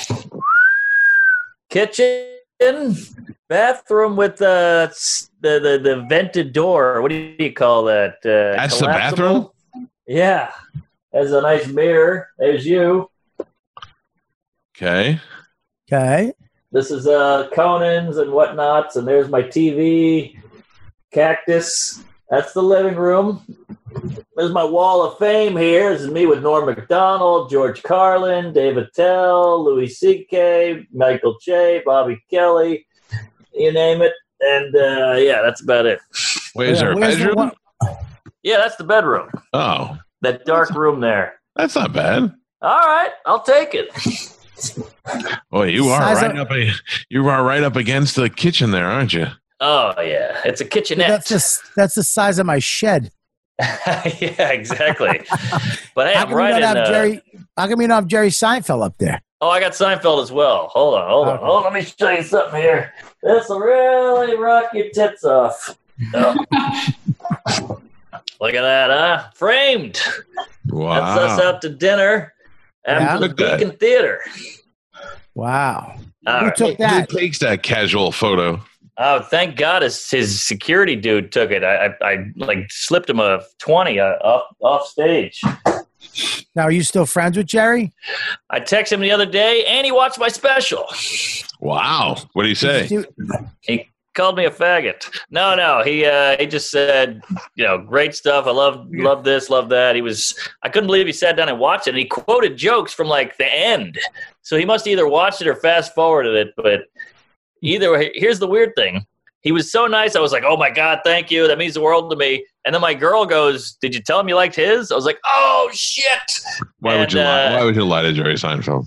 Kitchen, bathroom with uh, s- the, the the vented door. What do you call that? Uh, That's the collapsible? Yeah, there's a nice mirror. There's you. Okay. Okay. This is uh Conan's and whatnots, and there's my T V, cactus. That's the living room. There's my wall of fame here. This is me with Norm Macdonald, George Carlin, Dave Attell, Louis C K, Michael Che, Bobby Kelly, you name it. And uh, yeah, that's about it. Wait, is Yeah, there a where's the bedroom? one- Yeah, that's the bedroom. Oh, That dark room there. that's not bad. All right, I'll take it. Boy, you are Size right of- up. A, you are right up against the kitchen there, aren't you? Oh yeah, it's a kitchenette. That's just that's the size of my shed. Yeah, exactly. But hey, How I'm come, right you in. don't have Uh, Jerry, how come you don't have Jerry Seinfeld up there? oh, I got Seinfeld as well. Hold on, hold on, Okay. hold on. Let me show you something here. This will really rock your tits off. Oh. Look at that, huh? Framed. Wow. That's us out to dinner after Yeah. the Look at that. Beacon Theater. Wow. All Who right. took that? Who takes that casual photo? Oh, thank God his, his security dude took it. I, I, I like slipped him a twenty uh, off off stage. Now, are you still friends with Jerry? I texted him the other day, and he watched my special. Wow. What do you say? You- He called me a faggot. No, no, he uh, he just said, you know, great stuff. I love love this, love that. He was, I couldn't believe he sat down and watched it. And he quoted jokes from like the end, so he must either watched it or fast forwarded it. But either way, here's the weird thing. He was so nice. I was like, oh my God, thank you. That means the world to me. And then my girl goes, did you tell him you liked his? I was like, oh shit. Why would And, you lie? uh, Why would you lie to Jerry Seinfeld?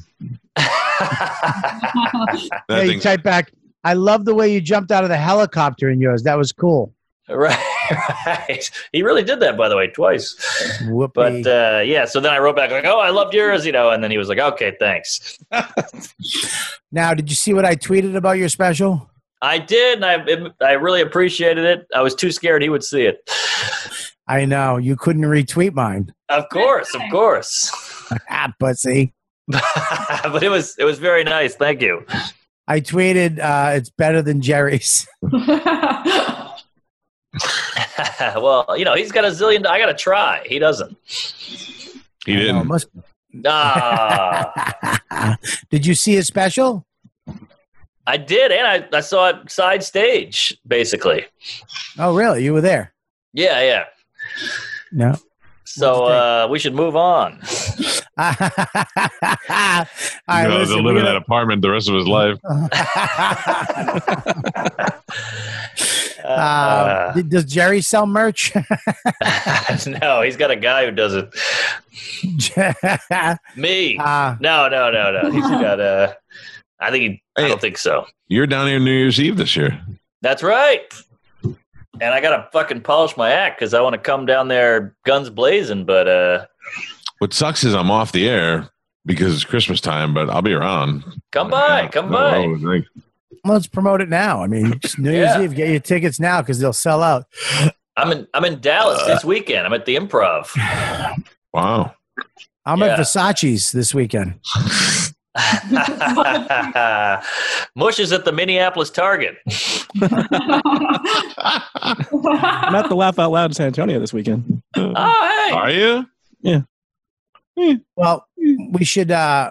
That Hey, thing- type back. I love the way you jumped out of the helicopter in yours. That was cool. Right, right. He really did that, by the way, twice. Whoopee. But uh, yeah, so then I wrote back like, "Oh, I loved yours," you know, and then he was like, "Okay, thanks." Now, did you see what I tweeted about your special? I did, and I it, I really appreciated it. I was too scared he would see it. I know. You couldn't retweet mine. Of course, of course. Ah, pussy. But it was it was very nice. Thank you. I tweeted, uh, it's better than Jerry's. Well, you know, he's got a zillion. I got to try. He doesn't. He I know, didn't. must- Ah, Did you see his special? I did, and I, I saw it side stage, basically. Oh, really? You were there? Yeah, yeah. No. So uh, we should move on. All right, You know, listen, to live we're in that gonna- apartment the rest of his life. uh, d- does Jerry sell merch? No, he's got a guy who does it. Me? uh, No, no, no, no. He's got uh I think he, I Hey. don't think so. You're down here New Year's Eve this year. That's right. And I gotta fucking polish my act because I want to come down there guns blazing. But uh, What sucks is I'm off the air because it's Christmas time, but I'll be around. come by, come by. Oh, let's promote it now. I mean, it's New Year's Yeah. Eve. Get your tickets now because they'll sell out. I'm in I'm in Dallas this weekend. I'm at the Improv. wow. I'm Yeah. at Versace's this weekend. Mush is at the Minneapolis Target. I'm at the Laugh Out Loud in San Antonio this weekend. Oh, hey. Are you? Well, we should. uh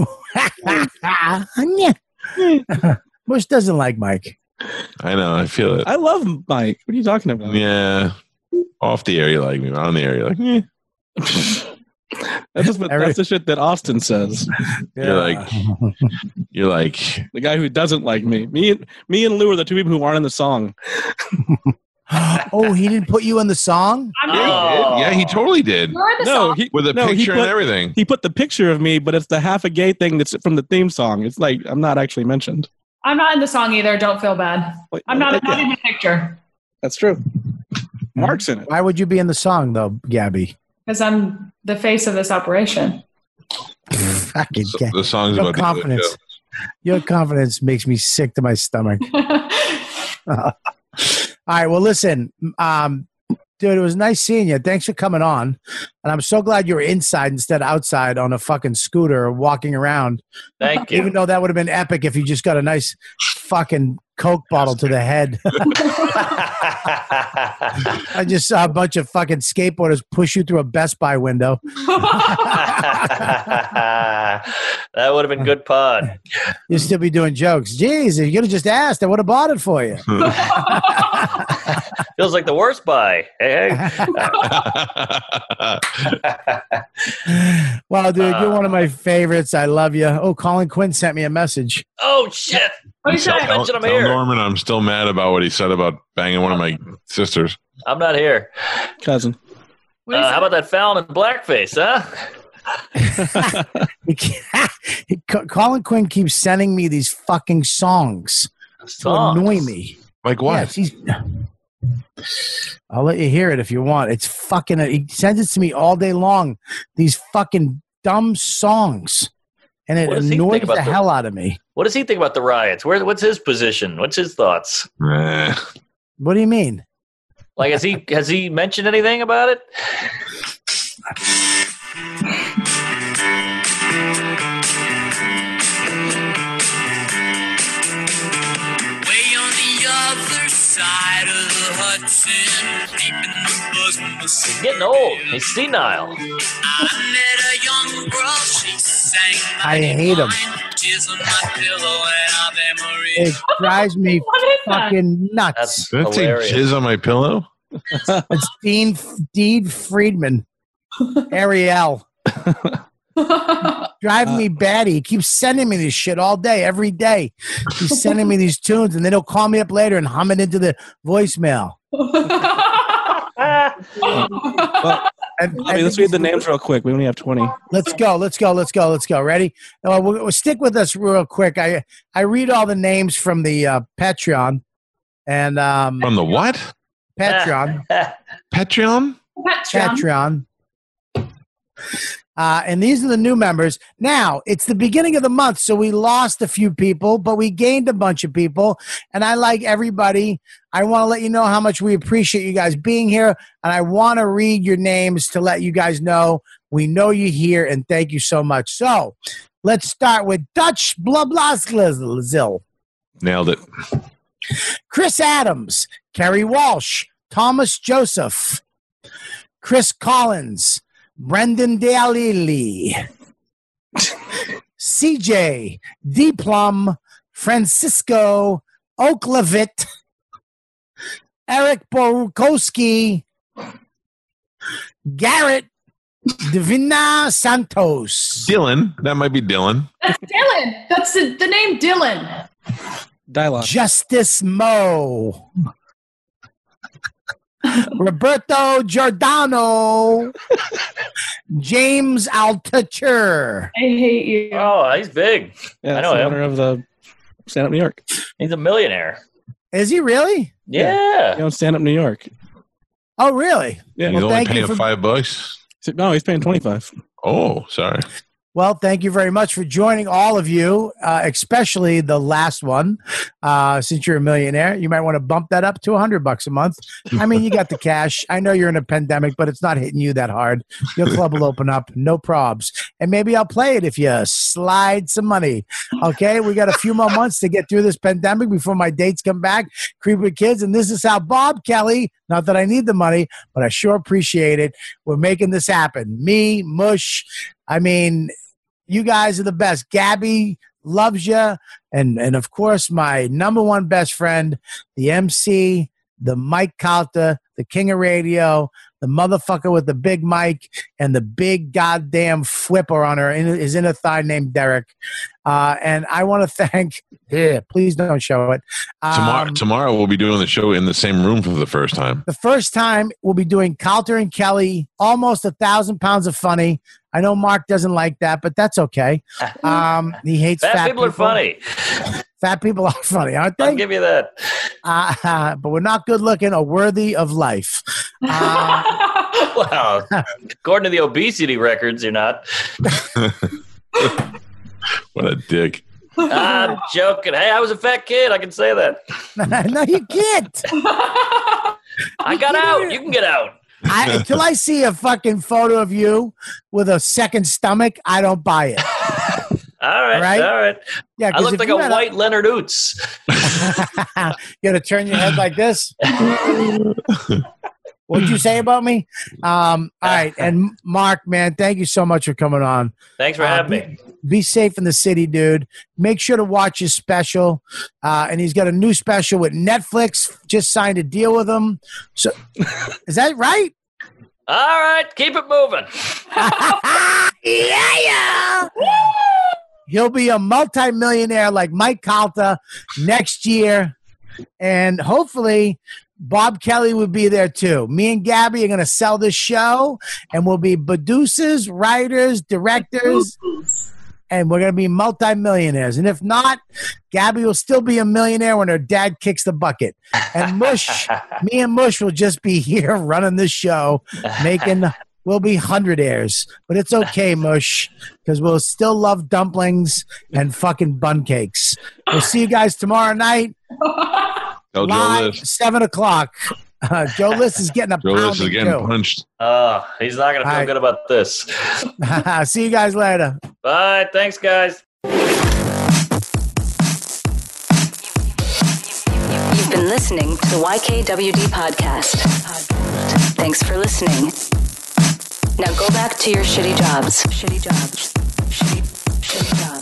Bush doesn't like Mike. I know. I feel it. I love Mike. What are you talking about? Yeah. Off the air, you like me. On the air, you're like, eh. That's just what, Every- that's the shit that Austin says. You're like, you're like, The guy who doesn't like me. Me and me and Lou are the two people who aren't in the song. Oh, he didn't put you in the song? I'm Oh. not. yeah, he totally did. You're in the No, song. he With a no, he picture put, and everything. He put the picture of me, but it's the half a gay thing that's from the theme song. It's like I'm not actually mentioned. I'm not in the song either. Don't feel bad. Wait, I'm not, wait, not yeah, in the picture That's true. Mark's in it. Why would you be in the song, though, Gabby? because I'm the face of this operation. Fucking So Gabby. the song's Your about the end of the confidence. show. Your confidence makes me sick to my stomach. All right. Well, listen, um, dude, it was nice seeing you. Thanks for coming on. And I'm so glad you were inside instead of outside on a fucking scooter or walking around. Thank you. Even though that would have been epic if you just got a nice fucking Coke bottle to the head. I just saw a bunch of fucking skateboarders push you through a Best Buy window. That would have been good pod. You'd still be doing jokes. Jeez, if you could have just asked, I would have bought it for you. Feels like the worst buy. Hey, hey. Well, dude, you're one of my favorites. I love you. Oh, Colin Quinn sent me a message. Oh shit! What do you Tell, say? mention I'm Tell here. Norman I'm still mad about what he said about banging one of my sisters. I'm not here. Cousin. What do you Uh, say? how about that Fallon in blackface, huh? He can't- he- Co- Colin Quinn keeps sending me these fucking songs to Songs. annoy me. Like what? Yes, he's. I'll let you hear it if you want. It's fucking. He sends it to me all day long. These fucking dumb songs, and it What does he annoys think about the the- hell out of me. What does he think about the riots? Where, what's his position? What's his thoughts? Eh. What do you mean? Like, has he has he mentioned anything about it? Way on the other side of the Hudson, deep in the bosom of He's getting old. He's senile. I met a young girl, she sang I hate him. Tears on my pillow and our memories. It drives me What is that? fucking nuts. That's Did I say hilarious. jizz on my pillow? It's Dean Dean Friedman, Ariel. Driving me batty. He keeps sending me this shit all day, every day. He's sending me these tunes, and then he'll call me up later and hum it into the voicemail. And- Bobby, and let's read the names real quick. We only have twenty. Let's go. Let's go. Let's go. Let's go. Ready? No, we'll, we'll stick with us real quick. I I read all the names from the uh, Patreon, and um, From the what? Patreon, Patreon? Patreon. Uh, and these are the new members. Now, it's the beginning of the month, so we lost a few people, but we gained a bunch of people. And I like everybody. I want to let you know how much we appreciate you guys being here. And I want to read your names to let you guys know we know you're here, and thank you so much. So, Let's start with Dutch Blablazil. Nailed it. Chris Adams, Kerry Walsh, Thomas Joseph, Chris Collins, Brendan Daly, C J, D Plum, Francisco Oaklevitt, Eric Borukowski, Garrett Divina Santos. Dylan. That might be Dylan. That's Dylan. That's the, the name Dylan. Dialogue. Justice Mo. Roberto Giordano. James Altucher. I hate you. Oh, he's big. Yeah, I that's know the him. owner of the Stand Up New York. He's a millionaire. Is he really? Yeah. He owns Stand Up New York. Oh, really? Yeah. He's Well, only thank you paying for- five bucks. No, he's paying twenty-five. Oh, sorry. Well, thank you very much for joining all of you, uh, especially the last one. Uh, since you're a millionaire, you might want to bump that up to a hundred bucks a month. I mean, you got the cash. I know you're in a pandemic, but it's not hitting you that hard. Your club will open up, no probs, and maybe I'll play it if you slide some money. Okay, we got a few more months to get through this pandemic before my dates come back. Creep with kids, and this is how Bob Kelly. Not that I need the money, but I sure appreciate it. We're making this happen. Me, Mush. I mean, you guys are the best. Gabby loves you. And, and of course, my number one best friend, the M C, the Mike Calta, the king of radio, the motherfucker with the big mic and the big goddamn flipper on her, in, his inner thigh named Derek. Uh, and I want to thank, yeah, please don't show it. Um, Tomorrow, tomorrow we'll be doing the show in the same room for the first time. The first time we'll be doing Calter and Kelly, almost a thousand pounds of funny. I know Mark doesn't like that, but that's okay. Um, he hates Fat, fat, people, are funny. Fat people are funny, aren't they? I'll give you that. Uh, but we're not good looking or worthy of life. Uh, Well, according to the obesity records, you're not. What a dick. I'm joking. Hey, I was a fat kid. I can say that. no, you can't. I got out. You can get out. I, until I see a fucking photo of you with a second stomach, I don't buy it. All right. All right? All right. Yeah, I 'cause look if like you a had white Leonard Oots. You got to turn your head like this. What'd you say about me? Um, all right. And Mark, man, thank you so much for coming on. Thanks for Uh, having be, me. Be safe in the city, dude. Make sure to watch his special. Uh, and he's got a new special with Netflix. Just signed a deal with him. So, is that right? All right. Keep it moving. yeah, yeah. He'll be a multimillionaire like Mike Calta next year. And hopefully Bob Kelly would be there too. Me and Gabby are going to sell this show, and we'll be producers, writers, directors, and we're going to be multimillionaires. And if not, Gabby will still be a millionaire when her dad kicks the bucket. And Mush, me and Mush will just be here running this show, making, we'll be hundredaires. But it's okay, Mush, because we'll still love dumplings and fucking bun cakes. We'll see you guys tomorrow night. Tell Joe Live, List. seven o'clock. Uh, Joe List is getting a Joe List is pounding getting too. punched. Uh, he's not going to feel All right. good about this. See you guys later. Bye. Thanks, guys. You've been listening to the Y K W D podcast. Thanks for listening. Now go back to your shitty jobs. Shitty jobs. Shitty, shitty jobs.